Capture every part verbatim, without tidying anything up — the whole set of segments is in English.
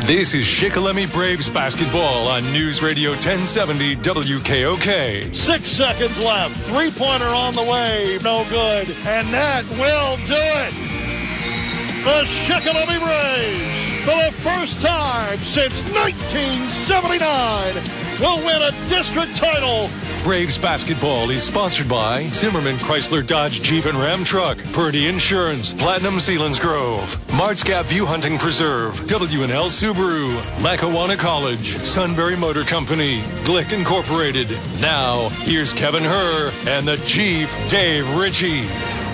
This is Shikellamy Braves basketball on News Radio ten seventy W K O K. Six seconds left. Three-pointer on the way. No good. And that will do it. The Shikellamy Braves, for the first time since nineteen seventy-nine, will win a district title. Braves basketball is sponsored by Zimmerman Chrysler Dodge Jeep and Ram Truck, Purdy Insurance, Platinum Sealands Grove, Mart's Gap View Hunting Preserve, W and L Subaru, Lackawanna College, Sunbury Motor Company, Glick Incorporated. Now, here's Kevin Herr and the Chief, Dave Ritchie.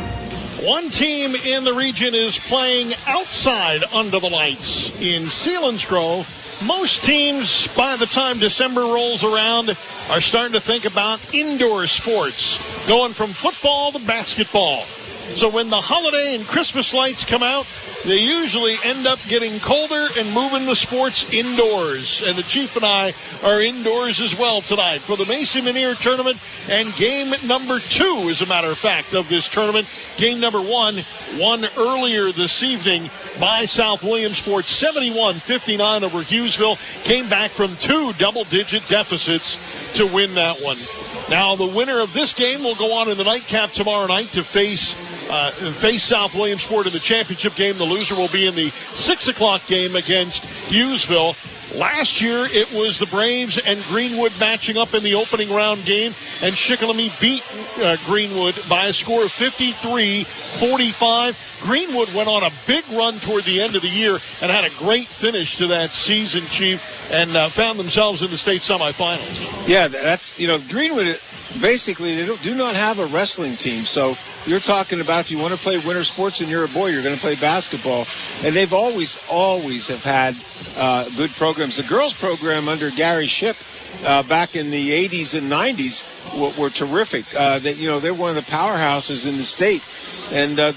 One team in the region is playing outside under the lights in Selinsgrove. Most teams, by the time December rolls around, are starting to think about indoor sports, going from football to basketball. So when the holiday and Christmas lights come out, they usually end up getting colder and moving the sports indoors. And the Chief and I are indoors as well tonight for the Macy Minier tournament and game number two, as a matter of fact, of this tournament. Game number one, won earlier this evening by South Williamsport, seventy-one fifty-nine over Hughesville. Came back from two double-digit deficits to win that one. Now, the winner of this game will go on in the nightcap tomorrow night to face uh, face South Williamsport in the championship game. The loser will be in the six o'clock game against Hughesville. Last year, it was the Braves and Greenwood matching up in the opening round game, and Shikellamy beat uh, Greenwood by a score of fifty-three forty-five. Greenwood went on a big run toward the end of the year and had a great finish to that season, Chief, and uh, found themselves in the state semifinals. Yeah, that's, you know, Greenwood, basically, they don't, do not have a wrestling team. So you're talking about if you want to play winter sports and you're a boy, you're going to play basketball. And they've always, always have had uh, good programs. The girls program under Gary Shipp uh, back in the eighties and nineties were, were terrific. Uh, that, you know, they're one of the powerhouses in the state. And uh,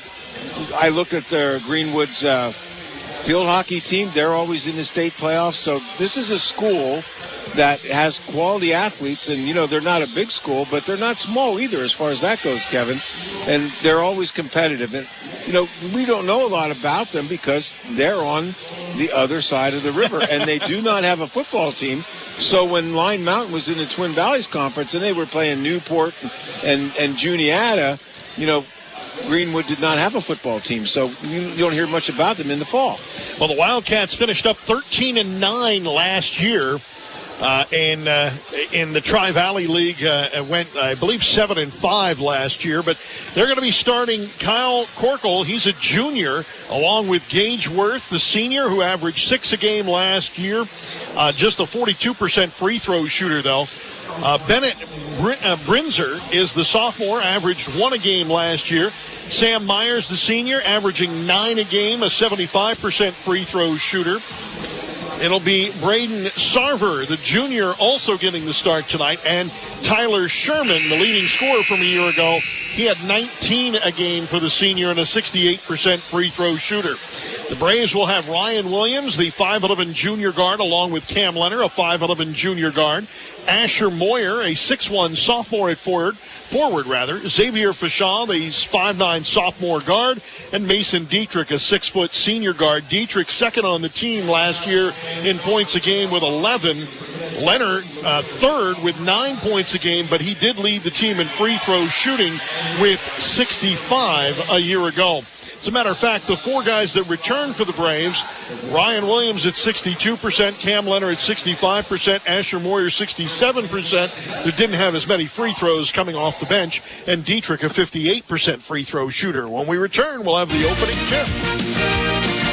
I look at the Greenwood's uh, field hockey team. They're always in the state playoffs. So this is a school that has quality athletes, and, you know, they're not a big school, but they're not small either as far as that goes, Kevin. And they're always competitive. And, you know, we don't know a lot about them because they're on the other side of the river, and they do not have a football team. So when Line Mountain was in the Twin Valleys Conference and they were playing Newport and, and Juniata, you know, Greenwood did not have a football team, so you don't hear much about them in the fall. Well, the Wildcats finished up thirteen and nine last year. Uh, and uh, in the Tri-Valley League, uh, went, I believe, seven and five last year. But they're going to be starting Kyle Corkle. He's a junior, along with Gage Worth, the senior, who averaged six a game last year. Uh, just a forty-two percent free throw shooter, though. Uh, Bennett Br- uh, Brinzer is the sophomore, averaged one a game last year. Sam Myers, the senior, averaging nine a game, a seventy-five percent free throw shooter. It'll be Braden Sarver, the junior, also getting the start tonight, and Tyler Sherman, the leading scorer from a year ago. He had nineteen a game for the senior and a sixty-eight percent free throw shooter. The Braves will have Ryan Williams, the five eleven junior guard, along with Cam Leonard, a five eleven junior guard. Asher Moyer, a six one sophomore at forward. Forward, rather. Xavier Fashaw, the five nine sophomore guard, and Mason Dietrich, a six foot senior guard. Dietrich second on the team last year in points a game with eleven. Leonard uh, third with nine points a game, but he did lead the team in free throw shooting with sixty-five a year ago. As a matter of fact, the four guys that returned for the Braves, Ryan Williams at sixty-two percent, Cam Leonard at sixty-five percent, Asher Moyer sixty-seven percent, who didn't have as many free throws coming off the bench, and Dietrich a fifty-eight percent free throw shooter. When we return, we'll have the opening tip.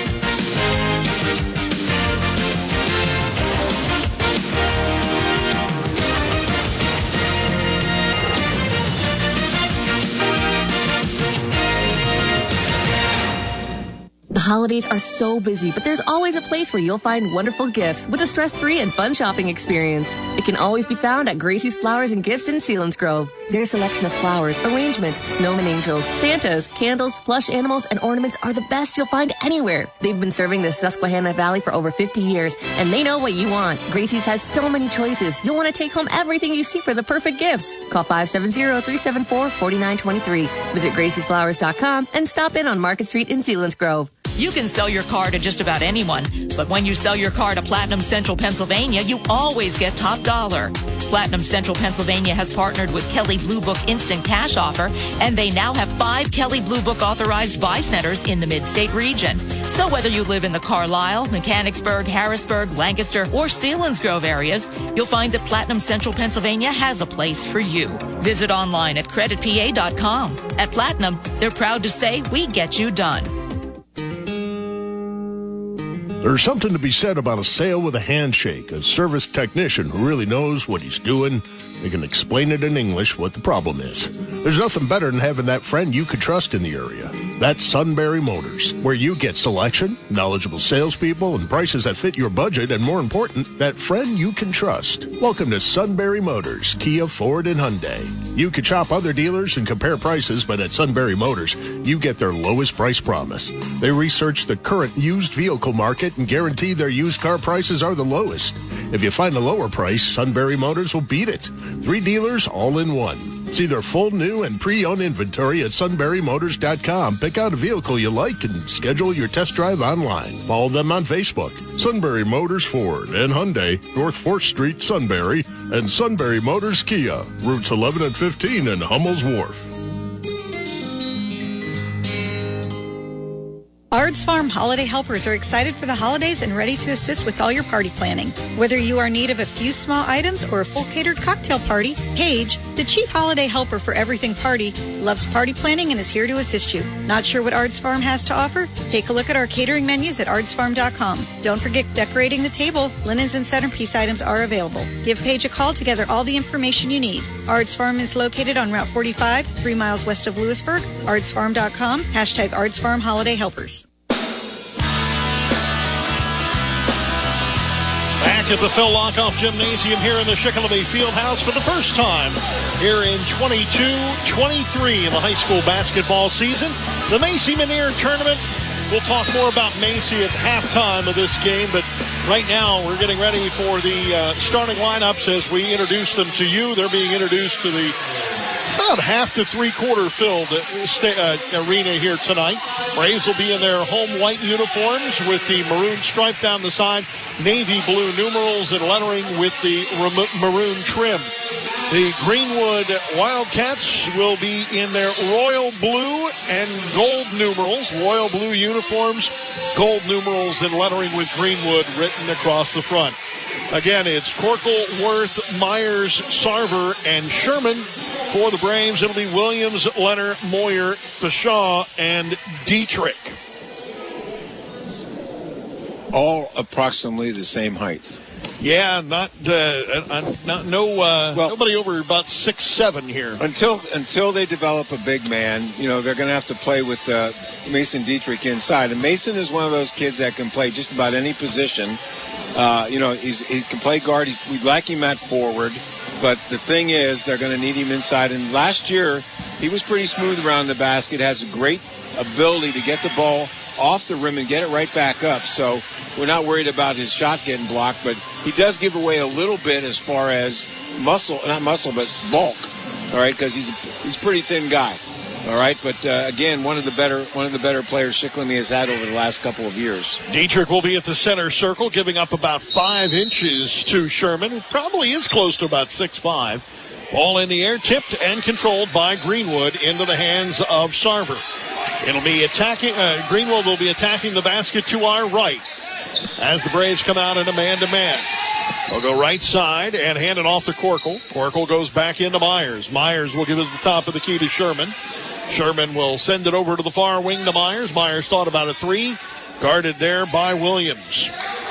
The holidays are so busy, but there's always a place where you'll find wonderful gifts with a stress-free and fun shopping experience. It can always be found at Gracie's Flowers and Gifts in Selinsgrove. Their selection of flowers, arrangements, snowman angels, Santas, candles, plush animals, and ornaments are the best you'll find anywhere. They've been serving the Susquehanna Valley for over fifty years, and they know what you want. Gracie's has so many choices. You'll want to take home everything you see for the perfect gifts. Call five seven zero, three seven four, four nine two three. Visit Gracies Flowers dot com and stop in on Market Street in Selinsgrove. You can sell your car to just about anyone, but when you sell your car to Platinum Central Pennsylvania, you always get top dollar. Platinum Central Pennsylvania has partnered with Kelley Blue Book Instant Cash Offer, and they now have five Kelley Blue Book authorized buy centers in the mid-state region. So whether you live in the Carlisle, Mechanicsburg, Harrisburg, Lancaster, or Selinsgrove areas, you'll find that Platinum Central Pennsylvania has a place for you. Visit online at credit p a dot com. At Platinum, they're proud to say we get you done. There's something to be said about a sale with a handshake, a service technician who really knows what he's doing. They can explain it in English what the problem is. There's nothing better than having that friend you could trust in the area. That's Sunbury Motors, where you get selection, knowledgeable salespeople, and prices that fit your budget, and more important, that friend you can trust. Welcome to Sunbury Motors, Kia, Ford, and Hyundai. You could shop other dealers and compare prices, but at Sunbury Motors, you get their lowest price promise. They research the current used vehicle market and guarantee their used car prices are the lowest. If you find a lower price, Sunbury Motors will beat it. Three dealers all in one. See their full new and pre-owned inventory at sunbury motors dot com. Pick out a vehicle you like and schedule your test drive online. Follow them on Facebook. Sunbury Motors Ford and Hyundai, North fourth Street, Sunbury, and Sunbury Motors Kia, routes eleven and fifteen in Hummel's Wharf. Ard's Farm Holiday Helpers are excited for the holidays and ready to assist with all your party planning. Whether you are in need of a few small items or a full catered cocktail party, Paige, the chief holiday helper for everything party, loves party planning and is here to assist you. Not sure what Ard's Farm has to offer? Take a look at our catering menus at ards farm dot com. Don't forget decorating the table. Linens and centerpiece items are available. Give Paige a call to gather all the information you need. Ard's Farm is located on Route forty-five, three miles west of Lewisburg. ards farm dot com, hashtag Ard's Farm Holiday Helpers. Back at the Phil Lockoff Gymnasium here in the Shikellamy Fieldhouse for the first time here in twenty-two twenty-three in the high school basketball season. The Macy Minier Tournament. We'll talk more about Macy at halftime of this game, but right now we're getting ready for the uh, starting lineups as we introduce them to you. They're being introduced to the about half to three-quarter filled uh, arena here tonight. Braves will be in their home white uniforms with the maroon stripe down the side, navy blue numerals and lettering with the maroon trim. The Greenwood Wildcats will be in their royal blue and gold numerals, royal blue uniforms, gold numerals and lettering with Greenwood written across the front. Again, it's Corkle, Worth, Myers, Sarver, and Sherman. For the Braves, it'll be Williams, Leonard, Moyer, Fashaw, and Dietrich. All approximately the same height. Yeah, not uh, not no uh, well, nobody over about six seven here. Until until they develop a big man, you know, they're going to have to play with uh, Mason Dietrich inside. And Mason is one of those kids that can play just about any position. Uh, you know, he's, he can play guard. He, we'd like him at forward. But the thing is, they're going to need him inside. And last year, he was pretty smooth around the basket, has a great ability to get the ball off the rim and get it right back up. So we're not worried about his shot getting blocked. But he does give away a little bit as far as muscle, not muscle, but bulk, all right, because he's, he's a pretty thin guy. All right, but uh, again, one of the better one of the better players Shikellamy has had over the last couple of years. Dietrich will be at the center circle, giving up about five inches to Sherman. Probably is close to about six five. Ball in the air, tipped and controlled by Greenwood into the hands of Sarver. It'll be attacking. Uh, Greenwood will be attacking the basket to our right as the Braves come out in a man-to-man. They'll go right side and hand it off to Corkle. Corkle goes back into Myers. Myers will give it the top of the key to Sherman. Sherman will send it over to the far wing to Myers. Myers thought about a three. Guarded there by Williams.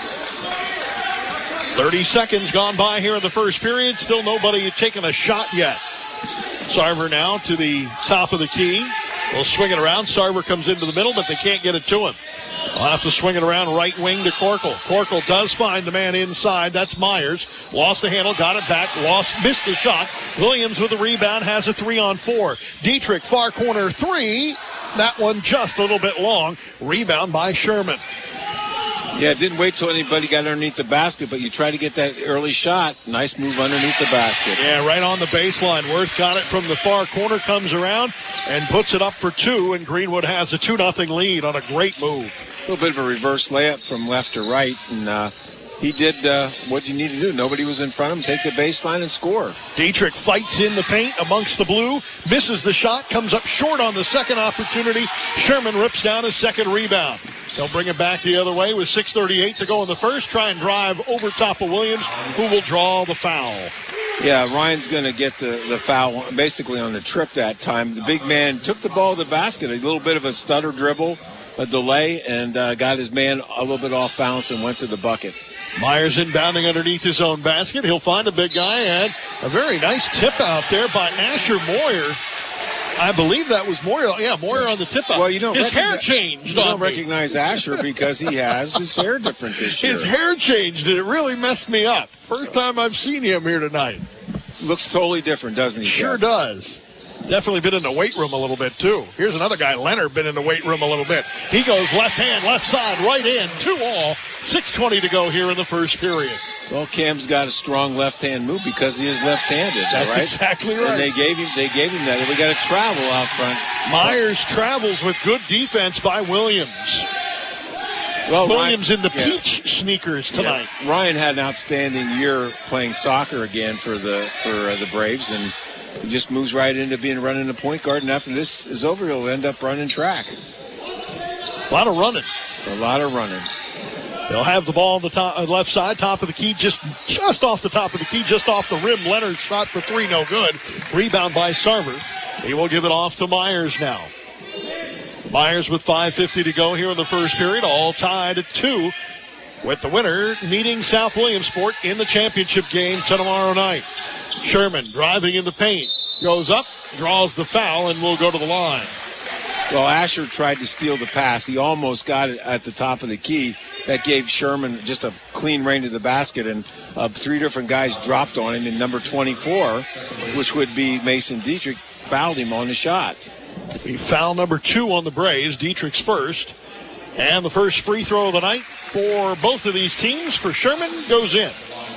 thirty seconds gone by here in the first period. Still nobody taking a shot yet. Sarver now to the top of the key. They'll swing it around. Sarver comes into the middle, but they can't get it to him. They'll have to swing it around right wing to Corkle. Corkle does find the man inside. That's Myers. Lost the handle, got it back, lost, missed the shot. Williams with the rebound has a three on four. Dietrich, far corner three. That one just a little bit long. Rebound by Sherman. Yeah, didn't wait till anybody got underneath the basket, but you try to get that early shot. Nice move underneath the basket. Yeah, right on the baseline. Worth got it from the far corner, comes around and puts it up for two, and Greenwood has a two nothing lead on a great move. little bit of a reverse layup from left to right, and uh, he did uh, what you need to do. Nobody was in front of him. Take the baseline and score. Dietrich fights in the paint amongst the blue, misses the shot, comes up short on the second opportunity. Sherman rips down his second rebound. They'll bring it back the other way with six thirty-eight to go in the first. Try and drive over top of Williams, who will draw the foul. Yeah, Ryan's going to get the, the foul basically on the trip that time. The big man took the ball to the basket, a little bit of a stutter dribble, a delay, and uh, got his man a little bit off balance and went to the bucket. Myers inbounding underneath his own basket. He'll find a big guy, and a very nice tip out there by Asher Moyer. I believe that was Moyer. Yeah, Moyer on the tip out. Well, you don't his hair recognize, changed. You don't on me. recognize Asher because he has his hair different this year. His hair changed, and it really messed me up. First time I've seen him here tonight. Looks totally different, doesn't he? Sure Jeff? does. Definitely been in the weight room a little bit, too. Here's another guy, Leonard, been in the weight room a little bit. He goes left hand, left side, right in, two all. six twenty to go here in the first period. Well, Cam's got a strong left-hand move because he is left-handed. That's right? exactly right. And they gave him, they gave him that. We got to travel out front. Myers travels with good defense by Williams. Well, Williams Ryan, in the yeah. peach sneakers tonight. Yeah. Ryan had an outstanding year playing soccer again for the for uh, the Braves, and he just moves right into being running the point guard. And after this is over, he'll end up running track. A lot of running. A lot of running. They'll have the ball on the top, uh, left side, top of the key, just just off the top of the key, just off the rim. Leonard shot for three, no good. Rebound by Sarver. He will give it off to Myers now. Myers with five fifty to go here in the first period, all tied at two, with the winner meeting South Williamsport in the championship game tomorrow night. Sherman driving in the paint, goes up, draws the foul, and will go to the line. Well, Asher tried to steal the pass. He almost got it at the top of the key. That gave Sherman just a clean rain to the basket, and uh, three different guys dropped on him. And number twenty-four, which would be Mason Dietrich, fouled him on the shot. We foul number two on the Braves, Dietrich's first. And the first free throw of the night for both of these teams for Sherman goes in.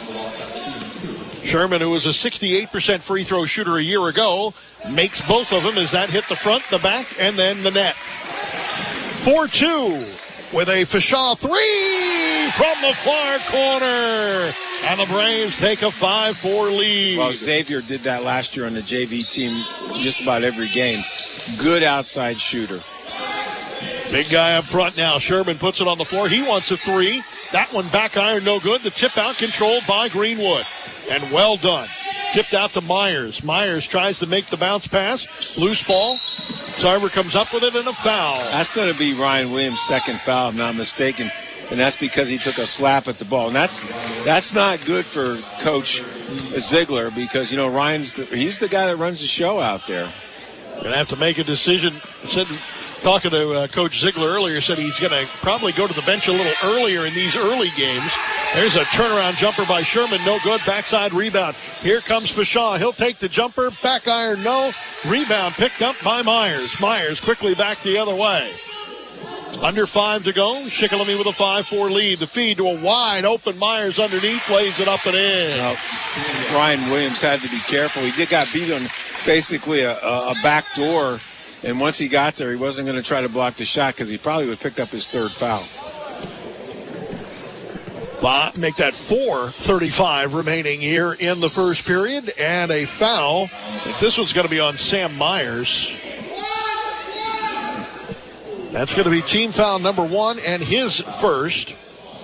Sherman, who was a sixty-eight percent free throw shooter a year ago, makes both of them as that hit the front, the back, and then the net. four two with a Fashaw three from the far corner. And the Braves take a five four lead. Well, Xavier did that last year on the J V team just about every game. Good outside shooter. Big guy up front now. Sherman puts it on the floor. He wants a three. That one back iron, no good. The tip out controlled by Greenwood. And well done. Tipped out to Myers. Myers tries to make the bounce pass. Loose ball. Sarver comes up with it and a foul. That's going to be Ryan Williams' second foul, if I'm not mistaken. And that's because he took a slap at the ball. And that's that's not good for Coach Ziegler because, you know, Ryan's the, he's the guy that runs the show out there. Going to have to make a decision. Said, talking to uh, Coach Ziegler earlier, said he's going to probably go to the bench a little earlier in these early games. There's a turnaround jumper by Sherman. No good. Backside rebound. Here comes Fashaw. He'll take the jumper. Back iron, no. Rebound picked up by Myers. Myers quickly back the other way. Under five to go. Shikellamy with a five four lead. The feed to a wide open Myers underneath. Lays it up and in. Now, Ryan Williams had to be careful. He did got beat on basically a, a back door. And once he got there, he wasn't going to try to block the shot because he probably would have picked up his third foul. Five, make that four thirty-five remaining here in the first period. And a foul. This one's going to be on Sam Myers. That's going to be team foul number one and his first.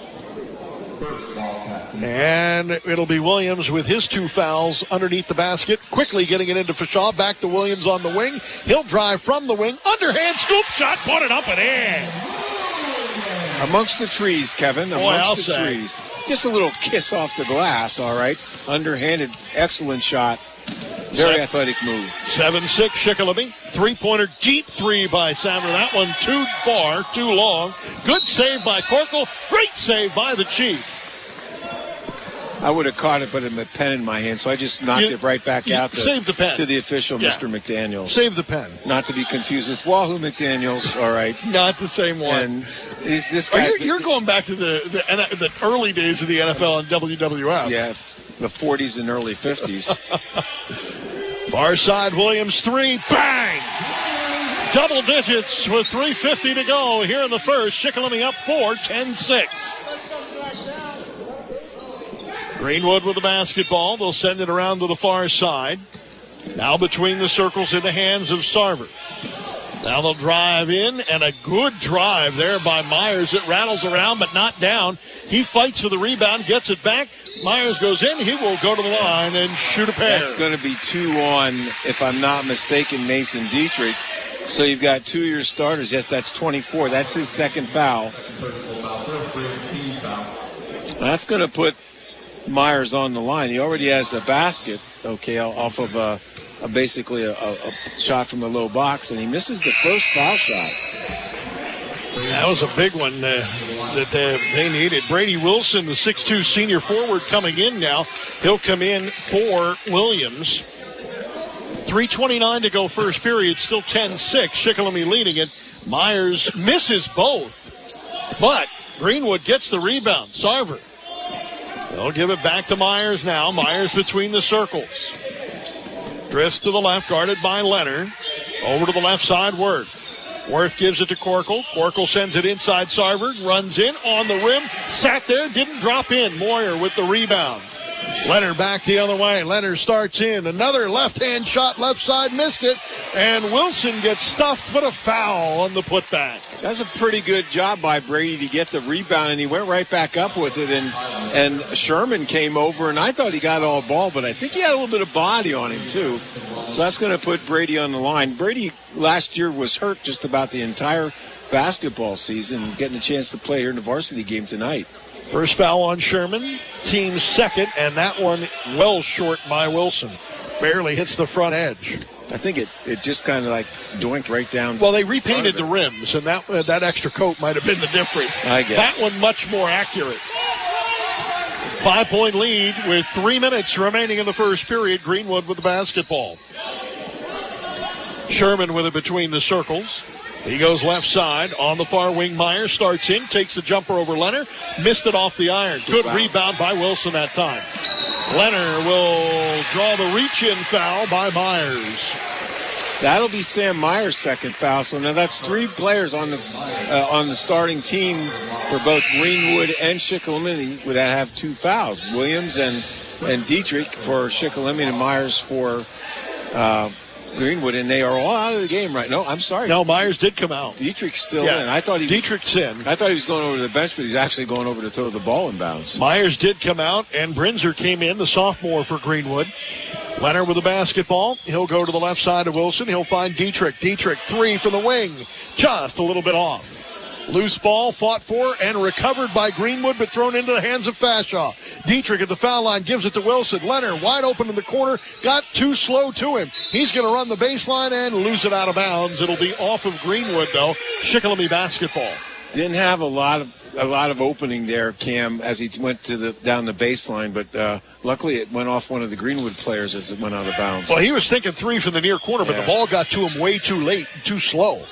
And it'll be Williams with his two fouls underneath the basket. Quickly getting it into Fashaw. Back to Williams on the wing. He'll drive from the wing. Underhand scoop shot. Put it up and in. Amongst the trees, Kevin. Boy, Amongst I'll the say. trees. Just a little kiss off the glass, all right. Underhanded. Excellent shot. Very Seven. athletic move. seven six Shikellamy. Three-pointer deep three by Samner. That one too far, too long. Good save by Corkle. Great save by the Chief. I would have caught it, but it had a pen in my hand, so I just knocked You- it right back you out to, saved the pen. to the official, Yeah. Mister McDaniels. Save the pen. Not to be confused with Wahoo McDaniels, all right. Not the same one. And he's, this Oh, guy's... you're, you're going back to the, the the early days of the N F L and W W F. Yeah, the forties and early fifties. Far side Williams three. Bang! double digits with three fifty to go here in the first. Shikellamy up four, ten six. Greenwood with the basketball. They'll send it around to the far side. Now between the circles in the hands of Sarver. Now they'll drive in, and a good drive there by Myers. It rattles around, but not down. He fights for the rebound, gets it back. Myers goes in. He will go to the line and shoot a pair. That's going to be two on, if I'm not mistaken, Mason Dietrich. So you've got two of your starters. Yes, that's twenty-four. That's his second foul. That's going to put Myers on the line. He already has a basket, okay, off of a... Uh, basically a, a, a shot from the low box, and he misses the first foul shot. That was a big one uh, that they, they needed. Brady Wilson, the six two senior forward, coming in now. He'll come in for Williams. three twenty-nine to go first period, still ten six. Shikellamy leading it. Myers misses both, but Greenwood gets the rebound. Sarver. They'll give it back to Myers now. Myers between the circles. Drifts to the left, guarded by Leonard. Over to the left side, Worth. Worth gives it to Corkle. Corkle sends it inside Sarver. Runs in on the rim. Sat there, didn't drop in. Moyer with the rebound. Leonard back the other way. Leonard starts in. Another left-hand shot, left side, missed it. And Wilson gets stuffed, but a foul on the putback. That's a pretty good job by Brady to get the rebound, and he went right back up with it. And and Sherman came over, and I thought he got all ball, but I think he had a little bit of body on him, too. So that's going to put Brady on the line. Brady last year was hurt just about the entire basketball season, getting a chance to play here in the varsity game tonight. First foul on Sherman, team's second, and that one well short by Wilson. Barely hits the front edge. I think it, it just kind of like doinked right down. Well, they repainted the rims, and that uh, that extra coat might have been the difference. I guess. That one much more accurate. Five-point lead with three minutes remaining in the first period. Greenwood with the basketball. Sherman with it between the circles. He goes left side. On the far wing, Myers starts in, takes the jumper over Leonard. Missed it off the iron. Good rebound by Wilson that time. Leonard will draw the reach-in foul by Myers. That'll be Sam Myers' second foul. So now that's three players on the uh, on the starting team for both Greenwood and Shikellamy that have two fouls. Williams and, and Dietrich for Shikellamy and Myers for uh, Greenwood, and they are all out of the game right now. No, I'm sorry. No, Myers did come out. Dietrich's still yeah. in. I thought he Dietrich's in. I thought he was going over to the bench, but he's actually going over to throw the ball in bounds. Myers did come out, and Brinzer came in, the sophomore for Greenwood. Leonard with the basketball. He'll go to the left side of Wilson. He'll find Dietrich. Dietrich, three from the wing. Just a little bit off. Loose ball, fought for, and recovered by Greenwood, but thrown into the hands of Fashaw. Dietrich at the foul line gives it to Wilson. Leonard wide open in the corner, got too slow to him. He's going to run the baseline and lose it out of bounds. It'll be off of Greenwood, though. Shikellamy basketball. Didn't have a lot of a lot of opening there, Cam, as he went to the down the baseline, but uh, luckily it went off one of the Greenwood players as it went out of bounds. Well, he was thinking three from the near corner, but yeah. the ball got to him way too late, too slow.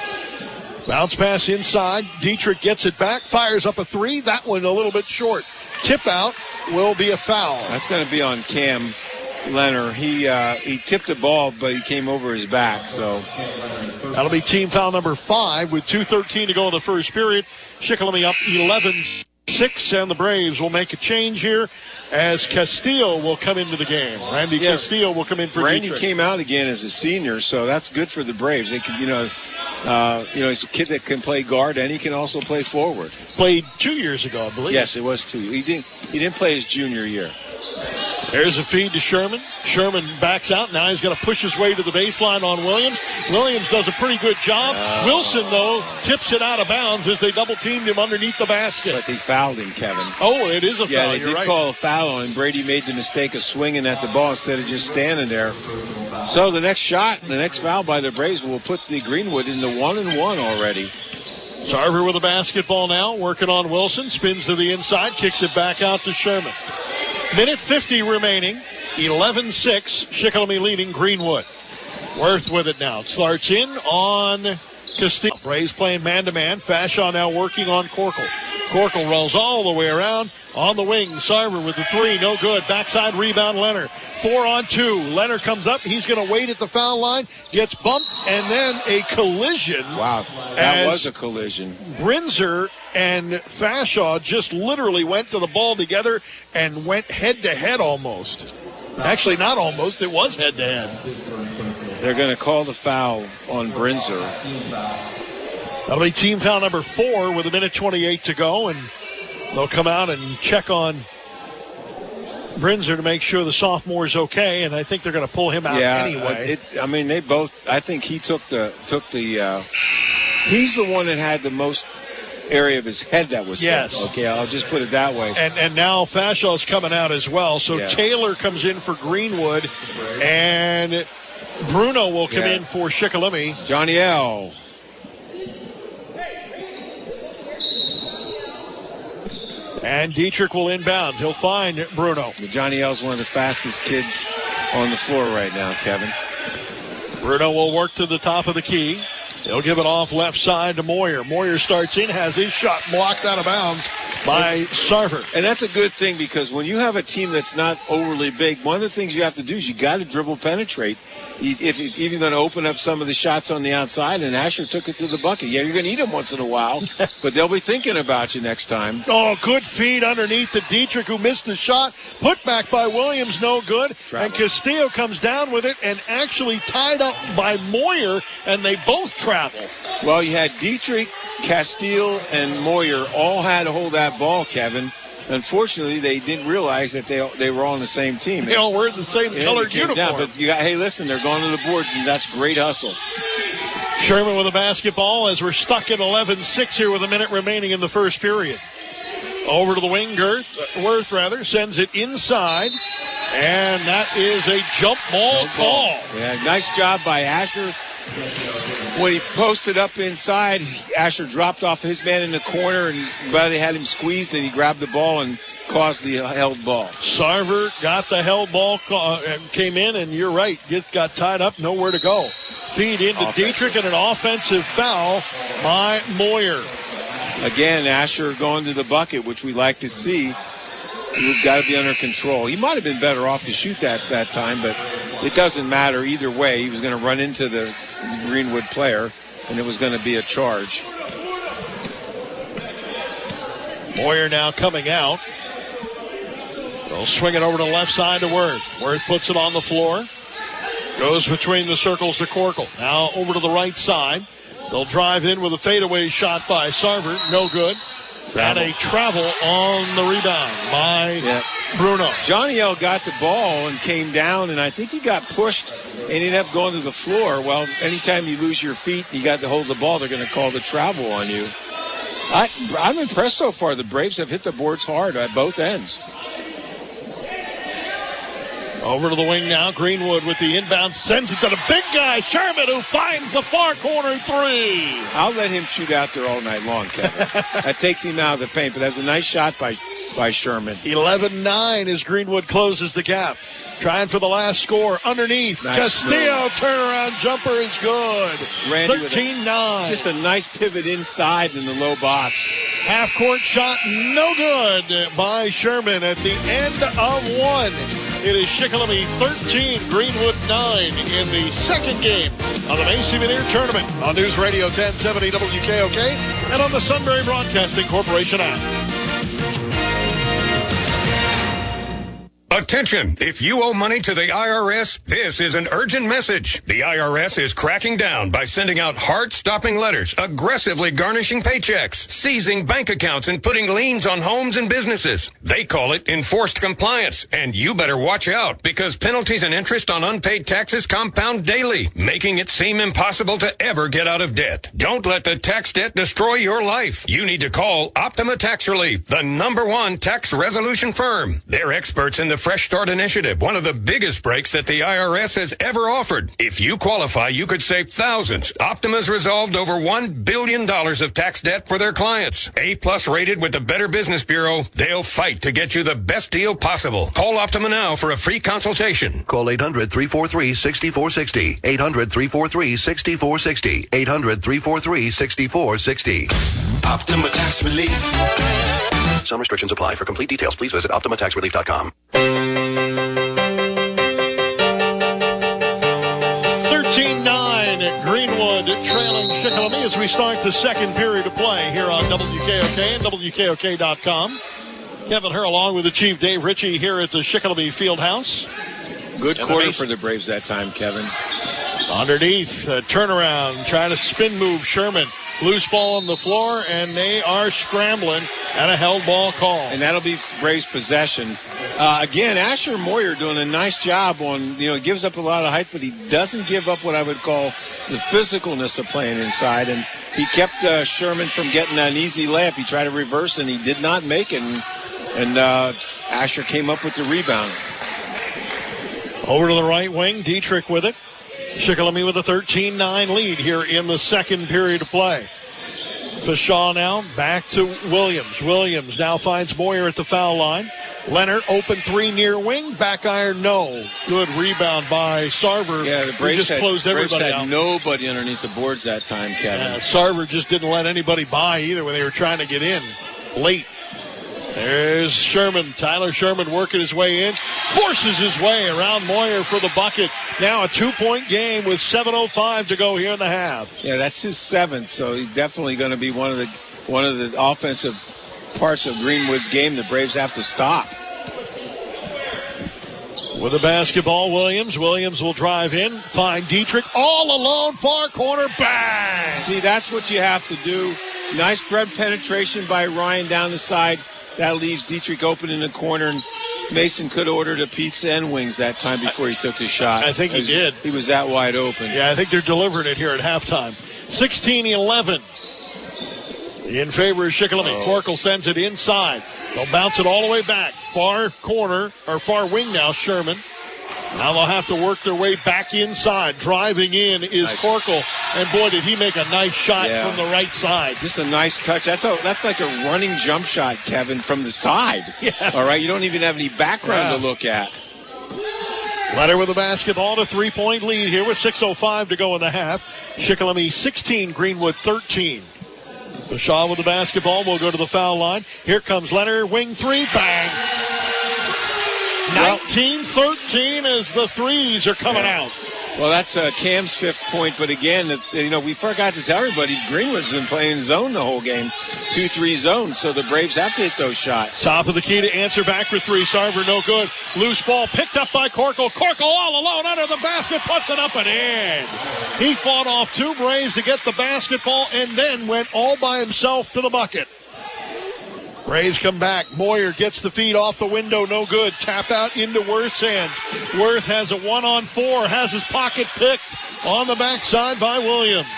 Bounce pass inside. Dietrich gets it back, fires up a three. That one a little bit short. Tip out will be a foul. That's going to be on Cam Leonard. He uh, he tipped the ball, but he came over his back. So that'll be team foul number five with two thirteen to go in the first period. Shikellamy up eleven six, and the Braves will make a change here as Castillo will come into the game. Randy yeah. Castillo will come in for Randy Dietrich. Came out again as a senior, so that's good for the Braves. They can, you know. Uh, you know, he's a kid that can play guard, and he can also play forward. Played two years ago, I believe. Yes, it was two. He didn't. He didn't play his junior year. There's a feed to Sherman. Sherman backs out. Now he's going to push his way to the baseline on Williams. Williams does a pretty good job. Uh, Wilson, though, tips it out of bounds as they double-teamed him underneath the basket. But they fouled him, Kevin. Oh, it is a yeah, foul. they You're did right. call a foul on him. Brady made the mistake of swinging at the ball instead of just standing there. So the next shot, the next foul by the Braves will put the Greenwood into one and one already. Sarver with the basketball now, working on Wilson. Spins to the inside, kicks it back out to Sherman. Minute fifty remaining, eleven six, Shikellamy leading Greenwood. Worth with it now. Starts in on Castillo. Braves playing man-to-man. Fashaw now working on Corkle. Corkle rolls all the way around. On the wing, Sarver with the three, no good. Backside rebound, Leonard. Four on two. Leonard comes up. He's going to wait at the foul line. Gets bumped, and then a collision. Wow, that was a collision. Brinzer and Fashaw just literally went to the ball together and went head-to-head almost. Actually, not almost. It was head-to-head. They're going to call the foul on Brinzer. That'll be team foul number four with a minute twenty-eight to go, and they'll come out and check on Brinzer to make sure the sophomore's okay, and I think they're going to pull him out yeah, anyway. It, I mean, they both. I think he took the took the. Uh, he's the one that had the most area of his head that was yes. hit. Okay, I'll just put it that way. And and now Fashaw's coming out as well. So yeah. Taylor comes in for Greenwood, and Bruno will come yeah. in for Shikellamy. Johnny L. And Dietrich will inbound. He'll find Bruno. Johnny L's one of the fastest kids on the floor right now, Kevin. Bruno will work to the top of the key. He'll give it off left side to Moyer. Moyer starts in, has his shot blocked out of bounds by Sarver. And that's a good thing, because when you have a team that's not overly big, one of the things you have to do is you got to dribble penetrate. If you're even going to open up some of the shots on the outside, and Asher took it to the bucket. Yeah, you're going to eat them once in a while, but they'll be thinking about you next time. Oh, good feed underneath the Dietrich, who missed the shot. Put back by Williams, no good. Travel. And Castillo comes down with it and actually tied up by Moyer, and they both travel. Well, you had Dietrich, Castile, and Moyer all had to hold that ball, Kevin. Unfortunately, they didn't realize that they they were all on the same team. They all were in the same yeah, colored uniform. Yeah, but you got, hey, listen, they're going to the boards, and that's great hustle. Sherman with a basketball as we're stuck at eleven six here with a minute remaining in the first period. Over to the wing, Girth, Worth rather, sends it inside, and that is a jump ball jump call. Ball. Yeah, nice job by Asher. When he posted up inside, Asher dropped off his man in the corner, and well, they had him squeezed, and he grabbed the ball and caused the held ball. Sarver got the held ball, came in, and you're right, get, got tied up, nowhere to go. Feed into offensive. Dietrich, and an offensive foul by Moyer. Again, Asher going to the bucket, which we like to see. We've got to be under control. He might have been better off to shoot that that time, but it doesn't matter either way. He was going to run into the Greenwood player, and it was going to be a charge. Moyer now coming out. They'll swing it over to the left side to Worth. Worth puts it on the floor. Goes between the circles to Corkle. Now over to the right side. They'll drive in with a fadeaway shot by Sarver. No good. Travel. And a travel on the rebound by yeah. Bruno. Johnny L got the ball and came down, and I think he got pushed and he ended up going to the floor. Well, anytime you lose your feet, you got to hold the ball, they're going to call the travel on you. I, I'm impressed so far. The Braves have hit the boards hard at both ends. Over to the wing now. Greenwood with the inbound sends it to the big guy, Sherman, who finds the far corner three. I'll let him shoot out there all night long, Kevin. That takes him out of the paint, but that's a nice shot by, by Sherman. eleven nine as Greenwood closes the gap. Trying for the last score underneath. Nice Castillo move. Turnaround jumper is good. Randy thirteen nine. Just a nice pivot inside in the low box. Half court shot, no good by Sherman at the end of one. It is Shikellamy thirteen, Greenwood nine in the second game of the Macy Veneer Tournament on News Radio ten seventy W K O K and on the Sunbury Broadcasting Corporation app. Attention! If you owe money to the I R S, this is an urgent message. The I R S is cracking down by sending out heart-stopping letters, aggressively garnishing paychecks, seizing bank accounts, and putting liens on homes and businesses. They call it enforced compliance, and you better watch out because penalties and interest on unpaid taxes compound daily, making it seem impossible to ever get out of debt. Don't let the tax debt destroy your life. You need to call Optima Tax Relief, the number one tax resolution firm. They're experts in the fresh Fresh Start Initiative, one of the biggest breaks that the I R S has ever offered. If you qualify, you could save thousands. Optima's resolved over one billion dollars of tax debt for their clients. A-plus rated with the Better Business Bureau, they'll fight to get you the best deal possible. Call Optima now for a free consultation. Call eight hundred, three four three, six four six zero. eight hundred, three four three, six four six zero. eight hundred, three four three, six four six zero. Optima Tax Relief. Some restrictions apply. For complete details, please visit optima tax relief dot com. thirteen nine Greenwood trailing Shikellamy as we start the second period of play here on W K O K and W K O K dot com. Kevin Herr along with the Chief Dave Ritchie here at the Shikellamy Fieldhouse. Good quarter for the Braves that time, Kevin. Underneath, uh, turnaround, trying to spin move Sherman. Loose ball on the floor, and they are scrambling at a held ball call. And that'll be Braves possession. Uh, again, Asher Moyer doing a nice job on, you know, gives up a lot of height, but he doesn't give up what I would call the physicalness of playing inside. And he kept uh, Sherman from getting an easy layup. He tried to reverse, and he did not make it. And, and uh, Asher came up with the rebound. Over to the right wing, Dietrich with it. Shikellamy with a thirteen nine lead here in the second period of play. Fashaw now back to Williams. Williams now finds Moyer at the foul line. Leonard open three near wing. Back iron, no. Good rebound by Sarver. Yeah, the Braves just had, closed Braves everybody had out. nobody underneath the boards that time, Kevin. Yeah, Sarver just didn't let anybody by either when they were trying to get in late. There's Sherman. Tyler Sherman working his way in. Forces his way around Moyer for the bucket. Now a two-point game with seven oh five to go here in the half. Yeah, that's his seventh, so he's definitely going to be one of the one of the offensive parts of Greenwood's game the Braves have to stop. With the basketball, Williams. Williams will drive in, find Dietrich all alone, far corner, bang! See, that's what you have to do. Nice spread penetration by Ryan down the side. That leaves Dietrich open in the corner, and Mason could have ordered a pizza and wings that time before he took the shot. I think he was, did. He was that wide open. Yeah, I think they're delivering it here at halftime. sixteen eleven in favor of Shikellamy. Oh. Corkle sends it inside. They'll bounce it all the way back. Far corner, or far wing now, Sherman. Now they'll have to work their way back inside. Driving in is nice. Corkle. And boy, did he make a nice shot yeah. from the right side. Just a nice touch. That's a, that's like a running jump shot, Kevin, from the side. Yeah. All right, you don't even have any background yeah. to look at. Leonard with the basketball, a three-point lead here with six oh five to go in the half. Shikellamy sixteen, Greenwood thirteen. Fashaw with the basketball will go to the foul line. Here comes Leonard, wing three, bang. nineteen thirteen as the threes are coming yeah. out. Well, that's uh, Cam's fifth point, but again, you know, we forgot to tell everybody Greenwood's been playing zone the whole game, two three zone, so the Braves have to hit those shots. Top of the key to answer back for three. Sarver, no good. Loose ball picked up by Corkle. Corkle all alone under the basket, puts it up and in. He fought off two Braves to get the basketball and then went all by himself to the bucket. Braves come back. Moyer gets the feed off the window. No good. Tap out into Worth's hands. Worth has a one-on-four. Has his pocket picked on the backside by Williams.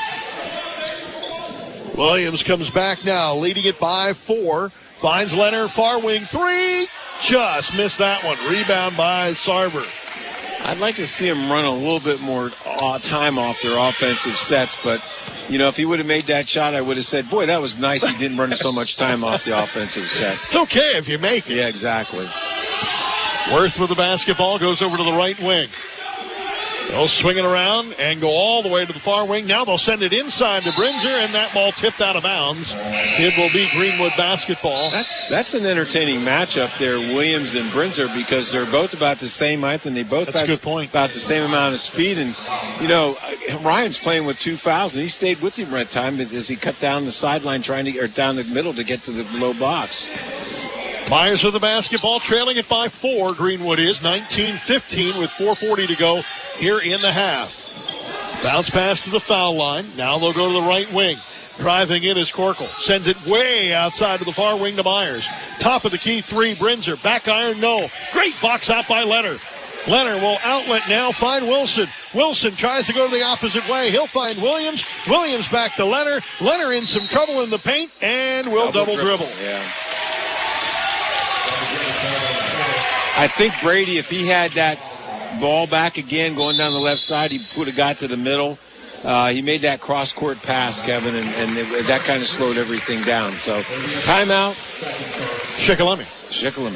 Williams comes back now, leading it by four. Finds Leonard, far wing three. Just missed that one. Rebound by Sarver. I'd like to see him run a little bit more time off their offensive sets, but you know, if he would have made that shot, I would have said, boy, that was nice. He didn't run so much time off the offensive set. It's okay if you make it. Yeah, exactly. Worth with the basketball goes over to the right wing. They'll swing it around and go all the way to the far wing. Now they'll send it inside to Brinzer, and that ball tipped out of bounds. It will be Greenwood basketball. That, that's an entertaining matchup there, Williams and Brinzer, because they're both about the same height, and they both that's about, a good point. about the same amount of speed. And, you know, Ryan's playing with two fouls, and he stayed with him at time as he cut down the sideline, trying to, or down the middle to get to the low box. Myers with the basketball, trailing it by four. Greenwood is nineteen fifteen with four forty to go here in the half. Bounce pass to the foul line. Now they'll go to the right wing. Driving in is Corkle. Sends it way outside to the far wing to Myers. Top of the key three, Brinzer. Back iron, no. Great box out by Leonard. Leonard will outlet now, find Wilson. Wilson tries to go the opposite way. He'll find Williams. Williams back to Leonard. Leonard in some trouble in the paint and will double, double dribble. Yeah. I think Brady, if he had that ball back again going down the left side, he would have got to the middle. Uh, he made that cross-court pass, Kevin, and, and it, that kind of slowed everything down. So, timeout. Shikellamy. Shikellamy.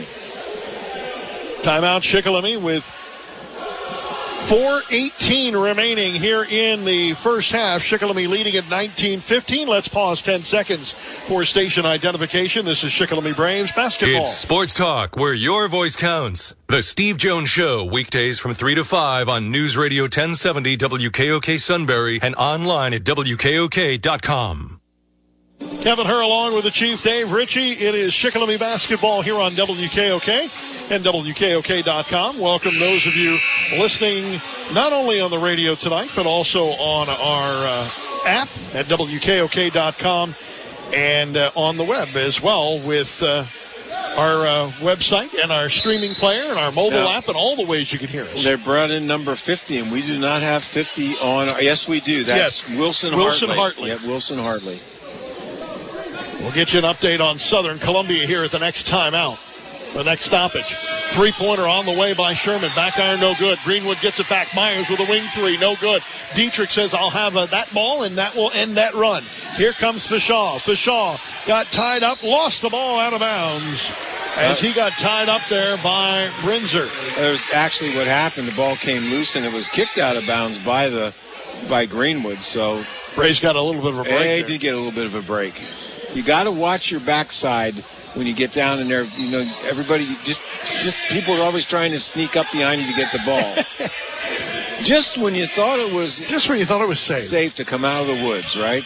Timeout, Shikellamy, with four eighteen remaining here in the first half. Shikellamy leading at nineteen fifteen. Let's pause ten seconds for station identification. This is Shikellamy Braves basketball. It's Sports Talk, where your voice counts. The Steve Jones Show, weekdays from three to five on News Radio ten seventy W K O K Sunbury and online at W K O K dot com. Kevin Herr along with the Chief Dave Ritchie. It is Shikellamy basketball here on W K O K and W K O K dot com. Welcome those of you listening not only on the radio tonight, but also on our uh, app at W K O K dot com and uh, on the web as well with uh, our uh, website and our streaming player and our mobile yeah. app and all the ways you can hear us. They're brought in number fifty, and we do not have fifty on. Our, yes, we do. That's yes. Wilson, Wilson Hartley. Hartley. Yeah, Wilson Hartley. We'll get you an update on Southern Columbia here at the next timeout. The next stoppage. Three-pointer on the way by Sherman. Back iron, no good. Greenwood gets it back. Myers with a wing three, no good. Dietrich says, I'll have uh, that ball, and that will end that run. Here comes Fashaw. Fashaw got tied up, lost the ball out of bounds as he got tied up there by Brinzer. There's actually what happened. The ball came loose, and it was kicked out of bounds by the by Greenwood. So Bray's got a little bit of a break. He there. did get a little bit of a break. You got to watch your backside when you get down in there. You know, everybody just, just people are always trying to sneak up behind you to get the ball. Just when you thought it was, just when you thought it was safe, safe to come out of the woods, right?